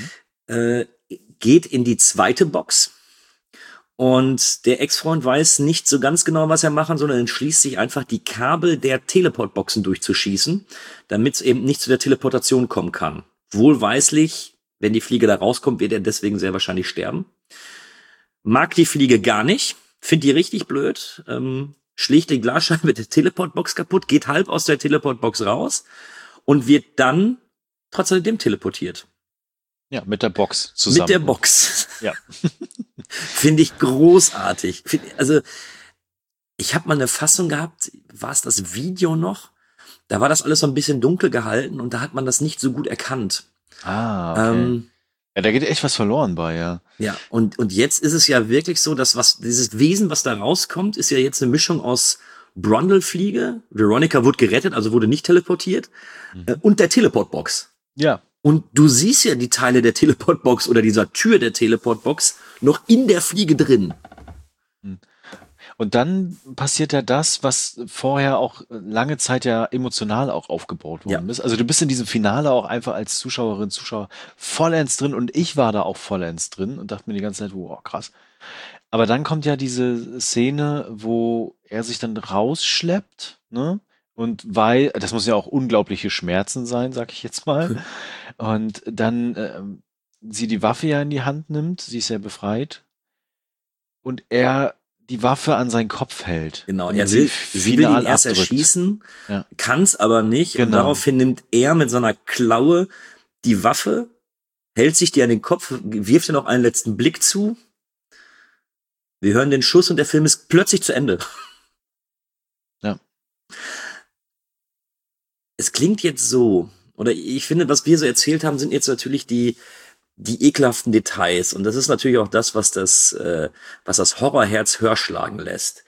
Geht in die zweite Box. Und der Ex-Freund weiß nicht so ganz genau, was er machen soll, sondern entschließt sich einfach, die Kabel der Teleportboxen durchzuschießen, damit es eben nicht zu der Teleportation kommen kann. Wohlweislich, wenn die Fliege da rauskommt, wird er deswegen sehr wahrscheinlich sterben. Mag die Fliege gar nicht, findet die richtig blöd, schlägt die Glasscheibe der Teleportbox kaputt, geht halb aus der Teleportbox raus und wird dann trotzdem teleportiert. Ja, mit der Box zusammen. Mit der Box. Ja. Finde ich großartig. Also, ich habe mal eine Fassung gehabt, war es das Video noch? Da war das alles so ein bisschen dunkel gehalten und da hat man das nicht so gut erkannt. Ah, okay. Ja, da geht echt was verloren bei, ja. Ja, und jetzt ist es ja wirklich so, dass dieses Wesen, was da rauskommt, ist ja jetzt eine Mischung aus Brundle-Fliege, Veronica wurde gerettet, also wurde nicht teleportiert, und der Teleportbox. Ja. Und du siehst ja die Teile der Teleportbox oder dieser Tür der Teleportbox noch in der Fliege drin. Und dann passiert ja das, was vorher auch lange Zeit ja emotional auch aufgebaut worden ist. Also du bist in diesem Finale auch einfach als Zuschauerin, Zuschauer vollends drin und ich war da auch vollends drin und dachte mir die ganze Zeit, wow, krass. Aber dann kommt ja diese Szene, wo er sich dann rausschleppt, ne? Und weil, das muss ja auch unglaubliche Schmerzen sein, sag ich jetzt mal. Und dann sie die Waffe ja in die Hand nimmt, sie ist ja befreit. Und er die Waffe an seinen Kopf hält. Genau, sie will ihn erst erschießen, kann es aber nicht. Genau. Und daraufhin nimmt er mit seiner Klaue die Waffe, hält sich die an den Kopf, wirft ihr noch einen letzten Blick zu. Wir hören den Schuss und der Film ist plötzlich zu Ende. Ja. Es klingt jetzt so, oder ich finde, was wir so erzählt haben, sind jetzt natürlich die ekelhaften Details. Und das ist natürlich auch das, was das Horrorherz höher schlagen lässt.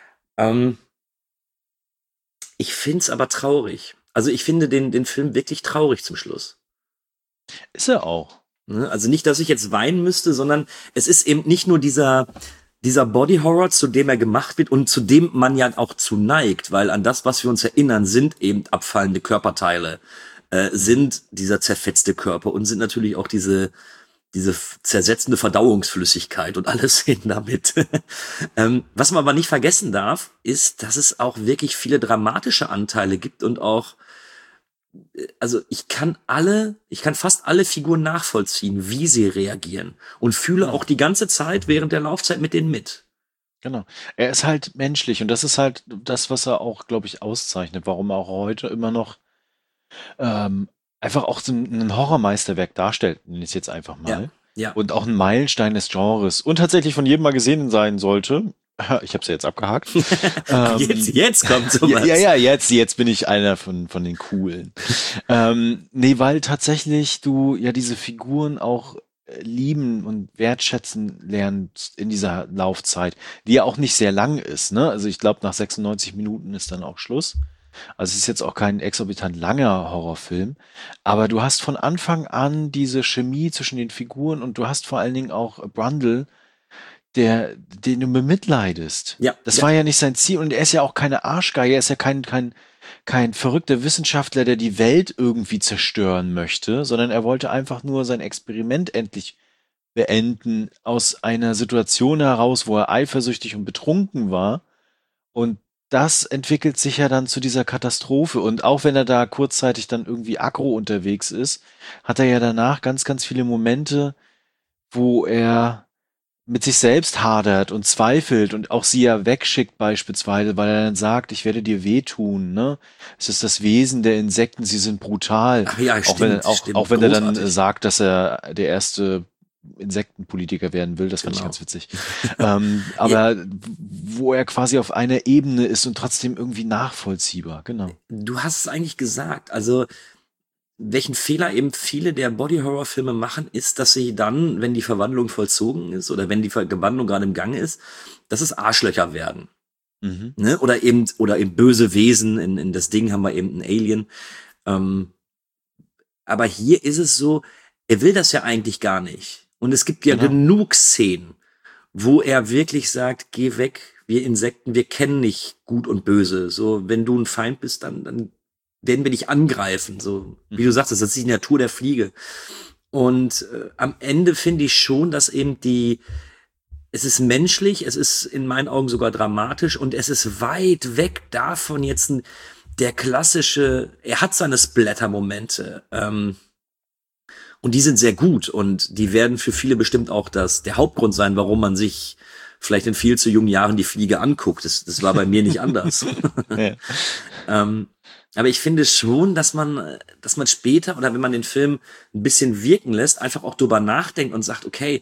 Ich find's aber traurig. Also ich finde den Film wirklich traurig zum Schluss. Ist er auch. Also nicht, dass ich jetzt weinen müsste, sondern es ist eben nicht nur dieser Body Horror, zu dem er gemacht wird und zu dem man ja auch zu neigt, weil an das, was wir uns erinnern, sind eben abfallende Körperteile, sind dieser zerfetzte Körper und sind natürlich auch diese zersetzende Verdauungsflüssigkeit und alles hin damit. Was man aber nicht vergessen darf, ist, dass es auch wirklich viele dramatische Anteile gibt und auch, also ich kann fast alle Figuren nachvollziehen, wie sie reagieren und fühle auch die ganze Zeit während der Laufzeit mit denen mit. Genau. Er ist halt menschlich und das ist halt das, was er auch, glaube ich, auszeichnet, warum er auch heute immer noch einfach auch so ein Horrormeisterwerk darstellt, nenne ich es jetzt einfach mal. Ja. Und auch ein Meilenstein des Genres und tatsächlich von jedem mal gesehen sein sollte. Ich habe es ja jetzt abgehakt. Jetzt kommt sowas. Ja, jetzt bin ich einer von den Coolen. Nee, weil tatsächlich du ja diese Figuren auch lieben und wertschätzen lernst in dieser Laufzeit, die ja auch nicht sehr lang ist, ne? Also ich glaube, nach 96 Minuten ist dann auch Schluss. Also es ist jetzt auch kein exorbitant langer Horrorfilm, aber du hast von Anfang an diese Chemie zwischen den Figuren und du hast vor allen Dingen auch Brundle, den du bemitleidest. Ja. Das war ja nicht sein Ziel und er ist ja auch keine Arschgeige, er ist ja kein verrückter Wissenschaftler, der die Welt irgendwie zerstören möchte, sondern er wollte einfach nur sein Experiment endlich beenden aus einer Situation heraus, wo er eifersüchtig und betrunken war. Und das entwickelt sich ja dann zu dieser Katastrophe. Und auch wenn er da kurzzeitig dann irgendwie aggro unterwegs ist, hat er ja danach ganz, ganz viele Momente, wo er mit sich selbst hadert und zweifelt und auch sie ja wegschickt beispielsweise, weil er dann sagt, ich werde dir wehtun, ne? Es ist das Wesen der Insekten, sie sind brutal. Ach ja, stimmt. Auch wenn er dann sagt, dass er der erste Insektenpolitiker werden will, das fand ich ganz witzig. Aber wo er quasi auf einer Ebene ist und trotzdem irgendwie nachvollziehbar, genau. Du hast es eigentlich gesagt, also welchen Fehler eben viele der Body-Horror-Filme machen, ist, dass sie dann, wenn die Verwandlung vollzogen ist oder wenn die Verwandlung gerade im Gange ist, dass es Arschlöcher werden. Mhm. Ne? Oder eben böse Wesen, in das Ding haben wir eben einen Alien. Aber hier ist es so, er will das ja eigentlich gar nicht. Und es gibt ja genug Szenen, wo er wirklich sagt, geh weg, wir Insekten, wir kennen nicht gut und böse. So, wenn du ein Feind bist, dann werden wir dich angreifen, so wie du sagst, das ist die Natur der Fliege. Und am Ende finde ich schon, dass eben es ist menschlich, es ist in meinen Augen sogar dramatisch und es ist weit weg davon jetzt der klassische, er hat seine Splatter-Momente, und die sind sehr gut und die werden für viele bestimmt auch der Hauptgrund sein, warum man sich vielleicht in viel zu jungen Jahren die Fliege anguckt. Das war bei mir nicht anders. Ja. Aber ich finde schon, dass man später oder wenn man den Film ein bisschen wirken lässt, einfach auch drüber nachdenkt und sagt, okay,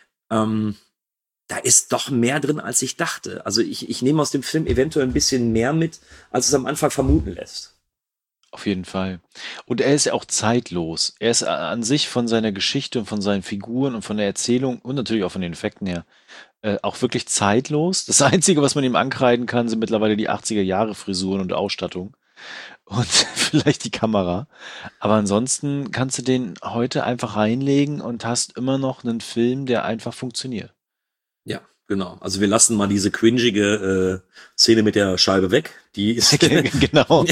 da ist doch mehr drin, als ich dachte. Also ich nehme aus dem Film eventuell ein bisschen mehr mit, als es am Anfang vermuten lässt. Auf jeden Fall. Und er ist ja auch zeitlos. Er ist an sich von seiner Geschichte und von seinen Figuren und von der Erzählung und natürlich auch von den Effekten her auch wirklich zeitlos. Das Einzige, was man ihm ankreiden kann, sind mittlerweile die 80er-Jahre-Frisuren und Ausstattung. Und vielleicht die Kamera. Aber ansonsten kannst du den heute einfach reinlegen und hast immer noch einen Film, der einfach funktioniert. Ja, genau. Also wir lassen mal diese cringige Szene mit der Scheibe weg. Die ist genau.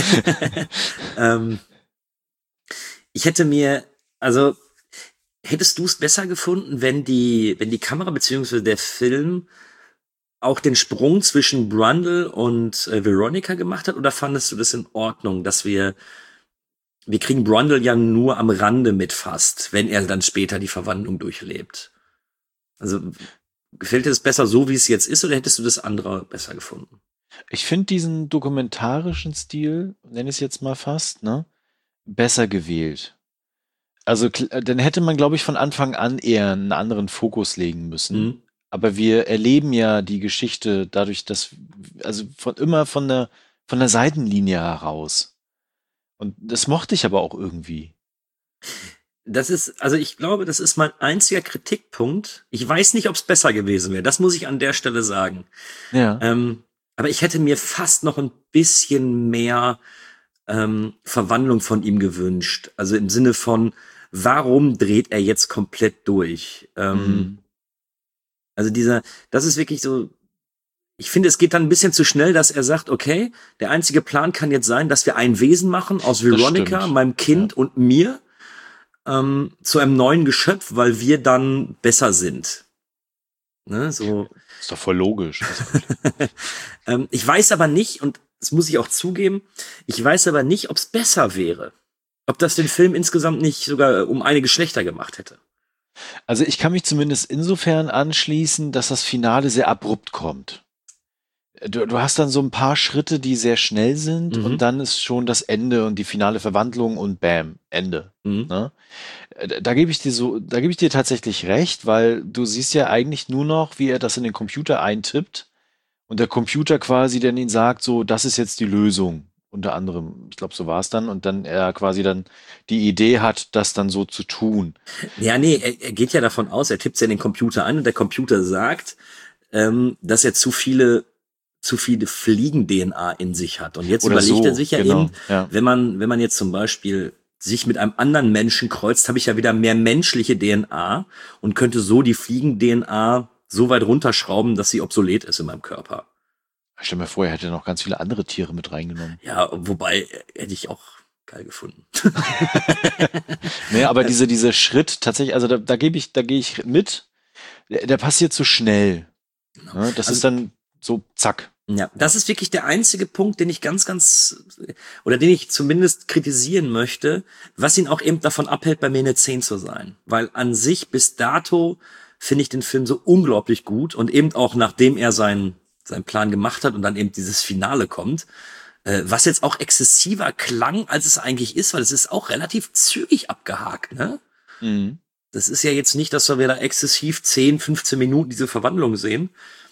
Ich hättest du es besser gefunden, wenn die Kamera beziehungsweise der Film auch den Sprung zwischen Brundle und Veronica gemacht hat, oder fandest du das in Ordnung, dass wir kriegen Brundle ja nur am Rande mit fast, wenn er dann später die Verwandlung durchlebt. Also gefällt dir das besser so, wie es jetzt ist, oder hättest du das andere besser gefunden? Ich finde diesen dokumentarischen Stil, nenne ich es jetzt mal fast, ne, besser gewählt. Also dann hätte man, glaube ich, von Anfang an eher einen anderen Fokus legen müssen. Mhm. Aber wir erleben ja die Geschichte dadurch, dass, also von der Seitenlinie heraus. Und das mochte ich aber auch irgendwie. Ich glaube, das ist mein einziger Kritikpunkt. Ich weiß nicht, ob es besser gewesen wäre. Das muss ich an der Stelle sagen. Ja. Aber ich hätte mir fast noch ein bisschen mehr Verwandlung von ihm gewünscht. Also im Sinne von, warum dreht er jetzt komplett durch? Also das ist wirklich so, ich finde, es geht dann ein bisschen zu schnell, dass er sagt, okay, der einzige Plan kann jetzt sein, dass wir ein Wesen machen aus Veronica, meinem Kind und mir, zu einem neuen Geschöpf, weil wir dann besser sind. Ne, so. Ist doch voll logisch. Ich weiß aber nicht, und das muss ich auch zugeben, ich weiß aber nicht, ob es besser wäre. Ob das den Film insgesamt nicht sogar um einige schlechter gemacht hätte. Also ich kann mich zumindest insofern anschließen, dass das Finale sehr abrupt kommt. Du hast dann so ein paar Schritte, die sehr schnell sind und dann ist schon das Ende und die finale Verwandlung und bam, Ende. Ne? Da gebe ich dir tatsächlich recht, weil du siehst ja eigentlich nur noch, wie er das in den Computer eintippt und der Computer quasi dann ihn sagt, so, das ist jetzt die Lösung. Unter anderem, ich glaube, so war es dann. Und dann er quasi dann die Idee hat, das dann so zu tun. Ja, nee, er geht ja davon aus, er tippt ja in den Computer ein und der Computer sagt, dass er zu viele Fliegen-DNA in sich hat. Und jetzt Oder überlegt so, er sich ja genau, eben, ja. wenn man jetzt zum Beispiel sich mit einem anderen Menschen kreuzt, habe ich ja wieder mehr menschliche DNA und könnte so die Fliegen-DNA so weit runterschrauben, dass sie obsolet ist in meinem Körper. Ich stell mir vor, er hätte noch ganz viele andere Tiere mit reingenommen. Ja, wobei hätte ich auch geil gefunden. Nee, aber dieser Schritt tatsächlich, also da gehe ich mit. Der passiert zu schnell. Genau. Ne? Das ist dann so zack. Ja, das ist wirklich der einzige Punkt, den ich den ich zumindest kritisieren möchte, was ihn auch eben davon abhält, bei mir eine 10 zu sein. Weil an sich bis dato finde ich den Film so unglaublich gut und eben auch nachdem er seinen Plan gemacht hat und dann eben dieses Finale kommt, was jetzt auch exzessiver klang, als es eigentlich ist, weil es ist auch relativ zügig abgehakt, ne? Mhm. Das ist ja jetzt nicht, dass wir da exzessiv 10, 15 Minuten diese Verwandlung sehen.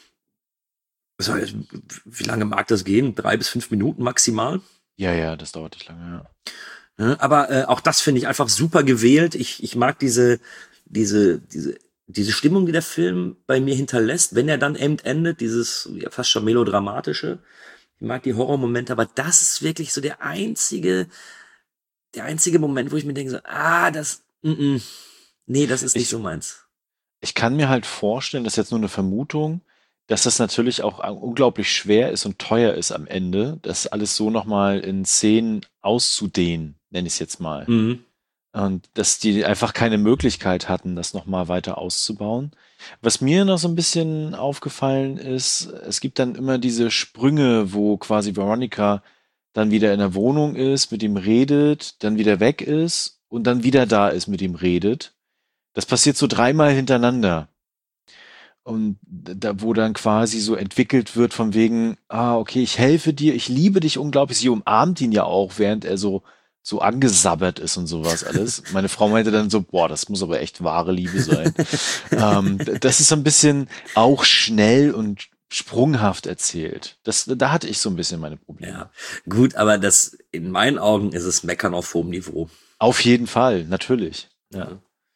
Wie lange mag das gehen? 3 bis 5 Minuten maximal? Ja, das dauert nicht lange, ja. Ja, aber auch das finde ich einfach super gewählt. Ich mag diese Stimmung, die der Film bei mir hinterlässt, wenn er dann eben endet, dieses ja, fast schon melodramatische. Ich mag die Horrormomente, aber das ist wirklich so der einzige Moment, wo ich mir denke, so, nee, das ist nicht so meins. Ich kann mir halt vorstellen, das ist jetzt nur eine Vermutung, dass das natürlich auch unglaublich schwer ist und teuer ist am Ende, das alles so nochmal in Szenen auszudehnen, nenne ich es jetzt mal. Mhm. Und dass die einfach keine Möglichkeit hatten, das nochmal weiter auszubauen. Was mir noch so ein bisschen aufgefallen ist, es gibt dann immer diese Sprünge, wo quasi Veronica dann wieder in der Wohnung ist, mit ihm redet, dann wieder weg ist und dann wieder da ist, mit ihm redet. Das passiert so 3-mal hintereinander. Und da, wo dann quasi so entwickelt wird von wegen, okay, ich helfe dir, ich liebe dich unglaublich. Sie umarmt ihn ja auch, während er so angesabbert ist und sowas alles. Meine Frau meinte dann so, boah, das muss aber echt wahre Liebe sein. Das ist so ein bisschen auch schnell und sprunghaft erzählt. Da hatte ich so ein bisschen meine Probleme. Ja, gut, aber in meinen Augen ist es Meckern auf hohem Niveau. Auf jeden Fall, natürlich. Ja.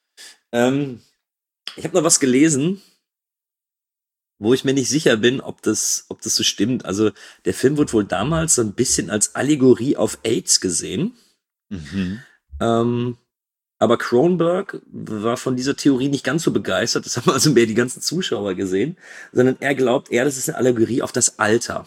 Ich habe noch was gelesen, wo ich mir nicht sicher bin, ob das so stimmt. Also der Film wurde wohl damals so ein bisschen als Allegorie auf AIDS gesehen. Mhm. Aber Cronenberg war von dieser Theorie nicht ganz so begeistert. Das haben also mehr die ganzen Zuschauer gesehen. Sondern er glaubt das ist eine Allegorie auf das Alter.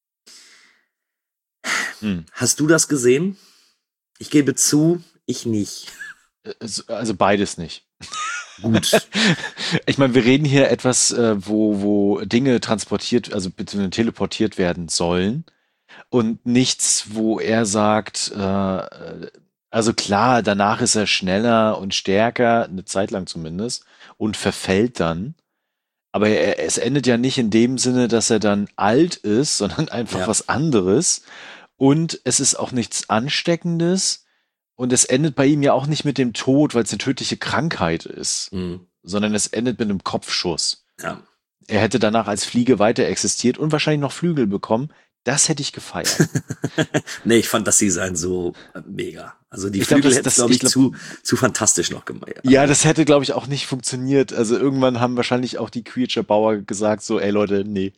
Hast du das gesehen? Ich gebe zu, ich nicht. Also beides nicht. Gut. Ich meine, wir reden hier etwas, wo Dinge transportiert, also beziehungsweise teleportiert werden sollen und nichts, wo er sagt, also klar, danach ist er schneller und stärker, eine Zeit lang zumindest, und verfällt dann. Aber es endet ja nicht in dem Sinne, dass er dann alt ist, sondern einfach was anderes. Und es ist auch nichts Ansteckendes. Und es endet bei ihm ja auch nicht mit dem Tod, weil es eine tödliche Krankheit ist, sondern es endet mit einem Kopfschuss. Ja. Er hätte danach als Fliege weiter existiert und wahrscheinlich noch Flügel bekommen. Das hätte ich gefeiert. Nee, ich fand das Design so mega. Also die Flügel hätten es, glaube ich, zu fantastisch noch gemacht. Ja, das hätte, glaube ich, auch nicht funktioniert. Also irgendwann haben wahrscheinlich auch die Creature-Bauer gesagt so, ey Leute, nee.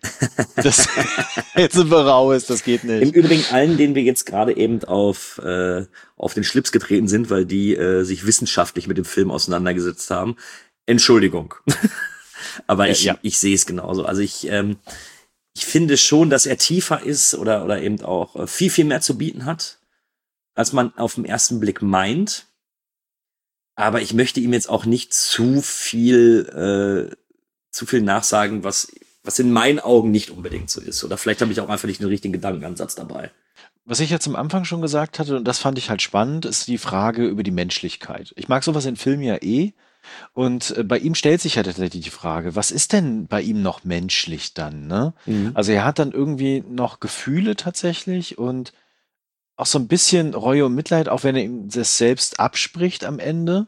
Jetzt sind wir raus, das geht nicht. Im Übrigen allen, denen wir jetzt gerade eben auf den Schlips getreten sind, weil die sich wissenschaftlich mit dem Film auseinandergesetzt haben. Entschuldigung. Aber ich sehe es genauso. Also ich finde schon, dass er tiefer ist oder eben auch viel, viel mehr zu bieten hat, als man auf den ersten Blick meint. Aber ich möchte ihm jetzt auch nicht zu viel nachsagen, was in meinen Augen nicht unbedingt so ist. Oder vielleicht habe ich auch einfach nicht den richtigen Gedankenansatz dabei. Was ich jetzt am Anfang schon gesagt hatte, und das fand ich halt spannend, ist die Frage über die Menschlichkeit. Ich mag sowas in Filmen ja eh. Und bei ihm stellt sich ja tatsächlich die Frage, was ist denn bei ihm noch menschlich dann, ne? Also er hat dann irgendwie noch Gefühle tatsächlich und auch so ein bisschen Reue und Mitleid, auch wenn er ihm das selbst abspricht am Ende.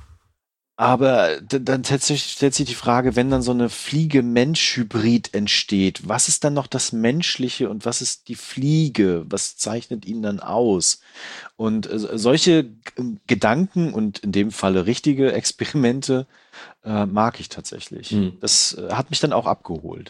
Aber dann tatsächlich stellt sich die Frage, wenn dann so eine Fliege-Mensch-Hybrid entsteht, was ist dann noch das Menschliche und was ist die Fliege? Was zeichnet ihn dann aus? Und solche Gedanken und in dem Falle richtige Experimente mag ich tatsächlich. Das hat mich dann auch abgeholt.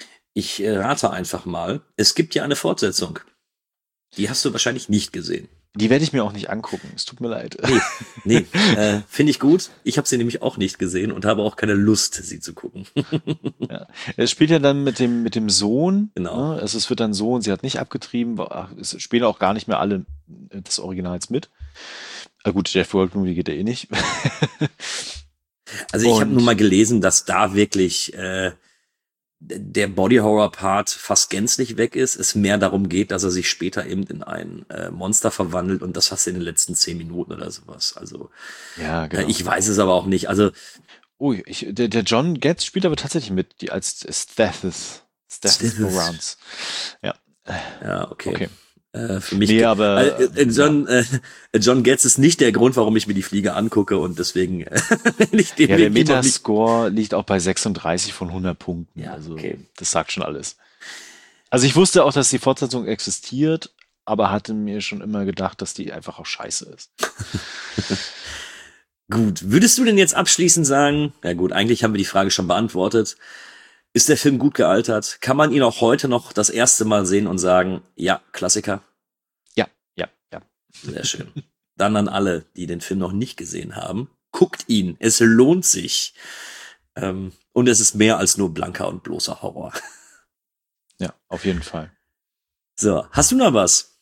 Ich rate einfach mal, es gibt ja eine Fortsetzung. Die hast du wahrscheinlich nicht gesehen. Die werde ich mir auch nicht angucken. Es tut mir leid. Nee, finde ich gut. Ich habe sie nämlich auch nicht gesehen und habe auch keine Lust, sie zu gucken. Ja. Es spielt ja dann mit dem Sohn. Genau. Ne? Es wird dann Sohn, sie hat nicht abgetrieben. Es spielen auch gar nicht mehr alle des Originals mit. Gut, Jeff Goldblum, die geht ja eh nicht. Also ich habe nur mal gelesen, dass da wirklich der Body-Horror-Part fast gänzlich weg ist. Es mehr darum geht, dass er sich später eben in ein Monster verwandelt und das fast in den letzten 10 Minuten oder sowas. Also ja, genau. Ich weiß es aber auch nicht. Also der John Getz spielt aber tatsächlich mit, als Stethis Rounds. Ja, okay. Für mich aber John Getz ist nicht der Grund, warum ich mir die Fliege angucke und deswegen der Metascore liegt auch bei 36 von 100 Punkten. Ja, also okay. Das sagt schon alles. Also ich wusste auch, dass die Fortsetzung existiert, aber hatte mir schon immer gedacht, dass die einfach auch scheiße ist. Gut, würdest du denn jetzt abschließend sagen, na gut, eigentlich haben wir die Frage schon beantwortet, ist der Film gut gealtert? Kann man ihn auch heute noch das erste Mal sehen und sagen, ja, Klassiker? Ja. Sehr schön. Dann an alle, die den Film noch nicht gesehen haben, guckt ihn, es lohnt sich. Und es ist mehr als nur blanker und bloßer Horror. Ja, auf jeden Fall. So, hast du noch was?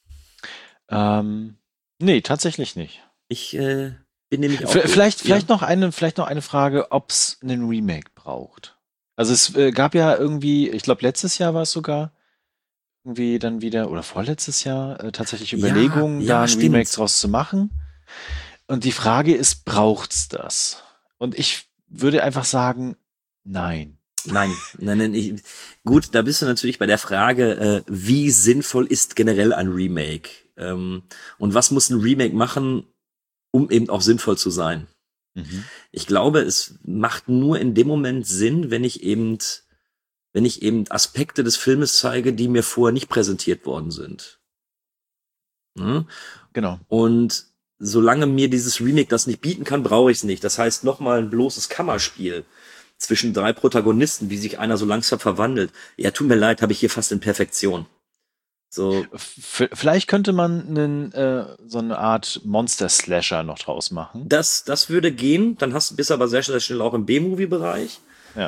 Nee, tatsächlich nicht. Ich bin nämlich auch... Vielleicht noch eine Frage, ob es einen Remake braucht. Also es gab ja irgendwie, ich glaube letztes Jahr war es sogar, irgendwie dann wieder, oder vorletztes Jahr, tatsächlich Überlegungen, da ein Remake draus zu machen. Und die Frage ist, braucht's das? Und ich würde einfach sagen, nein. Nein. Gut, da bist du natürlich bei der Frage, wie sinnvoll ist generell ein Remake? Und was muss ein Remake machen, um eben auch sinnvoll zu sein? Mhm. Ich glaube, es macht nur in dem Moment Sinn, wenn ich eben Aspekte des Filmes zeige, die mir vorher nicht präsentiert worden sind. Hm? Genau. Und solange mir dieses Remake das nicht bieten kann, brauche ich es nicht. Das heißt, nochmal ein bloßes Kammerspiel zwischen 3 Protagonisten, wie sich einer so langsam verwandelt. Ja, tut mir leid, habe ich hier fast in Perfektion. So. Vielleicht könnte man so eine Art Monster-Slasher noch draus machen. Das würde gehen. Dann bist du aber sehr, sehr schnell auch im B-Movie-Bereich. Ja.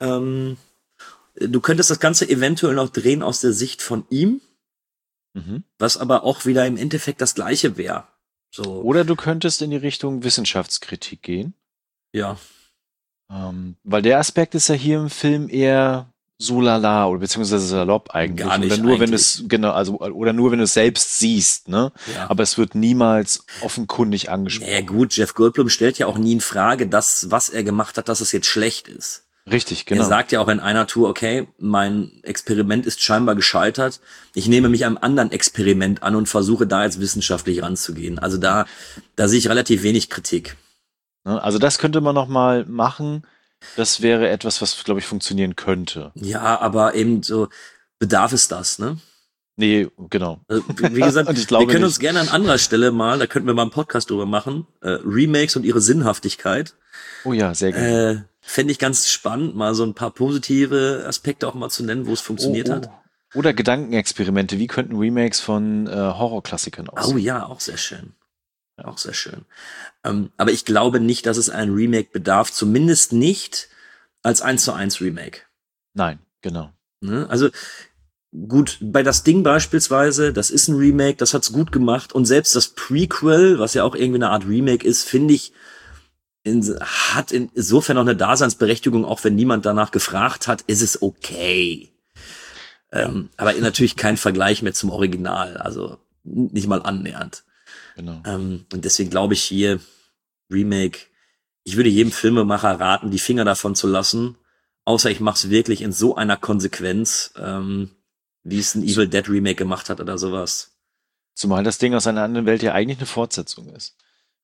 Du könntest das Ganze eventuell noch drehen aus der Sicht von ihm, was aber auch wieder im Endeffekt das Gleiche wäre. So. Oder du könntest in die Richtung Wissenschaftskritik gehen. Ja. Weil der Aspekt ist ja hier im Film eher so lala oder beziehungsweise salopp eigentlich. Gar nicht oder nur, eigentlich. Oder nur, wenn du es selbst siehst, ne? Ja. Aber es wird niemals offenkundig angesprochen. Ja gut, Jeff Goldblum stellt ja auch nie in Frage, dass, was er gemacht hat, dass es jetzt schlecht ist. Richtig, genau. Er sagt ja auch in einer Tour, okay, mein Experiment ist scheinbar gescheitert. Ich nehme mich einem anderen Experiment an und versuche da jetzt wissenschaftlich ranzugehen. Also da sehe ich relativ wenig Kritik. Also das könnte man noch mal machen. Das wäre etwas, was, glaube ich, funktionieren könnte. Ja, aber eben so, bedarf es das, ne? Nee, genau. Also, wie gesagt, und ich glaube wir können nicht. uns gerne an anderer Stelle mal, da könnten wir mal einen Podcast drüber machen, Remakes und ihre Sinnhaftigkeit. Oh ja, sehr gerne. Fände ich ganz spannend, mal so ein paar positive Aspekte auch mal zu nennen, wo es funktioniert hat. Oder Gedankenexperimente. Wie könnten Remakes von Horrorklassikern aussehen? Oh ja, auch sehr schön. Auch sehr schön. Aber ich glaube nicht, dass es ein Remake bedarf, zumindest nicht als 1:1 Remake. Nein, genau. Ne? Also gut, bei Das Ding beispielsweise, das ist ein Remake, das hat's gut gemacht. Und selbst das Prequel, was ja auch irgendwie eine Art Remake ist, finde ich, hat insofern noch eine Daseinsberechtigung, auch wenn niemand danach gefragt hat, ist es okay. Aber natürlich kein Vergleich mehr zum Original, also nicht mal annähernd. Genau. Und deswegen glaube ich hier, Remake, ich würde jedem Filmemacher raten, die Finger davon zu lassen, außer ich mache es wirklich in so einer Konsequenz, wie es ein Evil Dead Remake gemacht hat oder sowas. Zumal das Ding aus einer anderen Welt ja eigentlich eine Fortsetzung ist.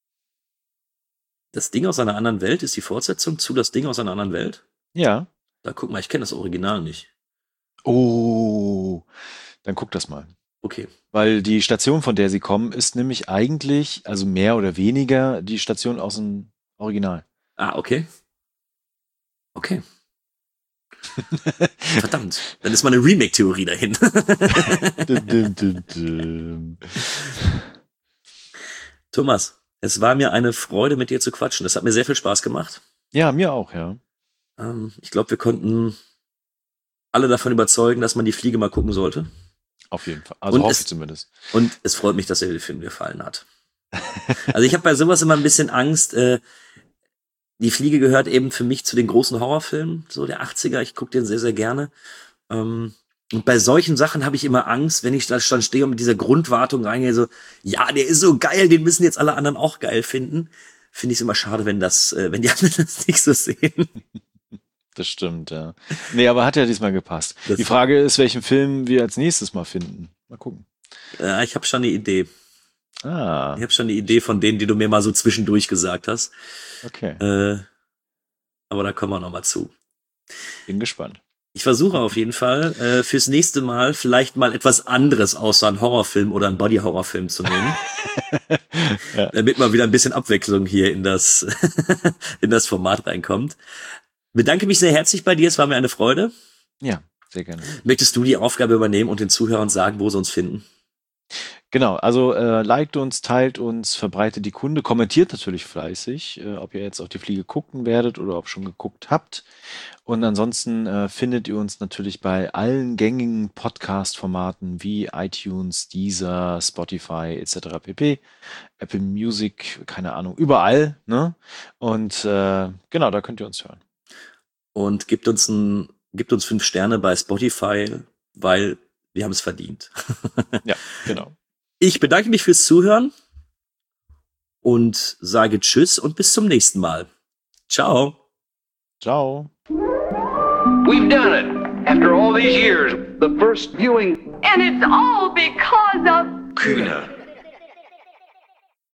Das Ding aus einer anderen Welt ist die Fortsetzung zu Das Ding aus einer anderen Welt? Ja. Da guck mal, ich kenne das Original nicht. Oh, dann guck das mal. Okay. Weil die Station, von der sie kommen, ist nämlich eigentlich, also mehr oder weniger, die Station aus dem Original. Ah, okay. Okay. Verdammt, dann ist mal eine Remake-Theorie dahin. Thomas, es war mir eine Freude, mit dir zu quatschen. Das hat mir sehr viel Spaß gemacht. Ja, mir auch, ja. Ich glaube, wir konnten alle davon überzeugen, dass man die Fliege mal gucken sollte. Auf jeden Fall. Also hoffe ich zumindest. Und es freut mich, dass dir der Film gefallen hat. Also ich habe bei sowas immer ein bisschen Angst. Die Fliege gehört eben für mich zu den großen Horrorfilmen, so der 80er. Ich gucke den sehr, sehr gerne. Und bei solchen Sachen habe ich immer Angst, wenn ich da dann stehe und mit dieser Grundwartung reingehe, so, ja, der ist so geil, den müssen jetzt alle anderen auch geil finden. Finde ich es immer schade, wenn die anderen das nicht so sehen. Das stimmt, ja. Nee, aber hat ja diesmal gepasst. Die Frage ist, welchen Film wir als nächstes mal finden. Mal gucken. Ich habe schon eine Idee. Ich habe schon eine Idee von denen, die du mir mal so zwischendurch gesagt hast. Okay. Aber da kommen wir noch mal zu. Bin gespannt. Ich versuche auf jeden Fall, fürs nächste Mal vielleicht mal etwas anderes außer einen Horrorfilm oder einen Body-Horrorfilm zu nehmen. Ja. Damit mal wieder ein bisschen Abwechslung hier in das Format reinkommt. Bedanke mich sehr herzlich bei dir, es war mir eine Freude. Ja, sehr gerne. Möchtest du die Aufgabe übernehmen und den Zuhörern sagen, wo sie uns finden? Genau, also liked uns, teilt uns, verbreitet die Kunde, kommentiert natürlich fleißig, ob ihr jetzt auf die Fliege gucken werdet oder ob schon geguckt habt. Und ansonsten findet ihr uns natürlich bei allen gängigen Podcast-Formaten wie iTunes, Deezer, Spotify etc. pp. Apple Music, keine Ahnung, überall. Ne? Und genau, da könnt ihr uns hören. Und gibt uns 5 Sterne bei Spotify, weil wir haben es verdient. Ja, genau. Ich bedanke mich fürs Zuhören und sage Tschüss und bis zum nächsten Mal. Ciao. Ciao. We've done it. After all these years, the first viewing. And it's all because of Kühne.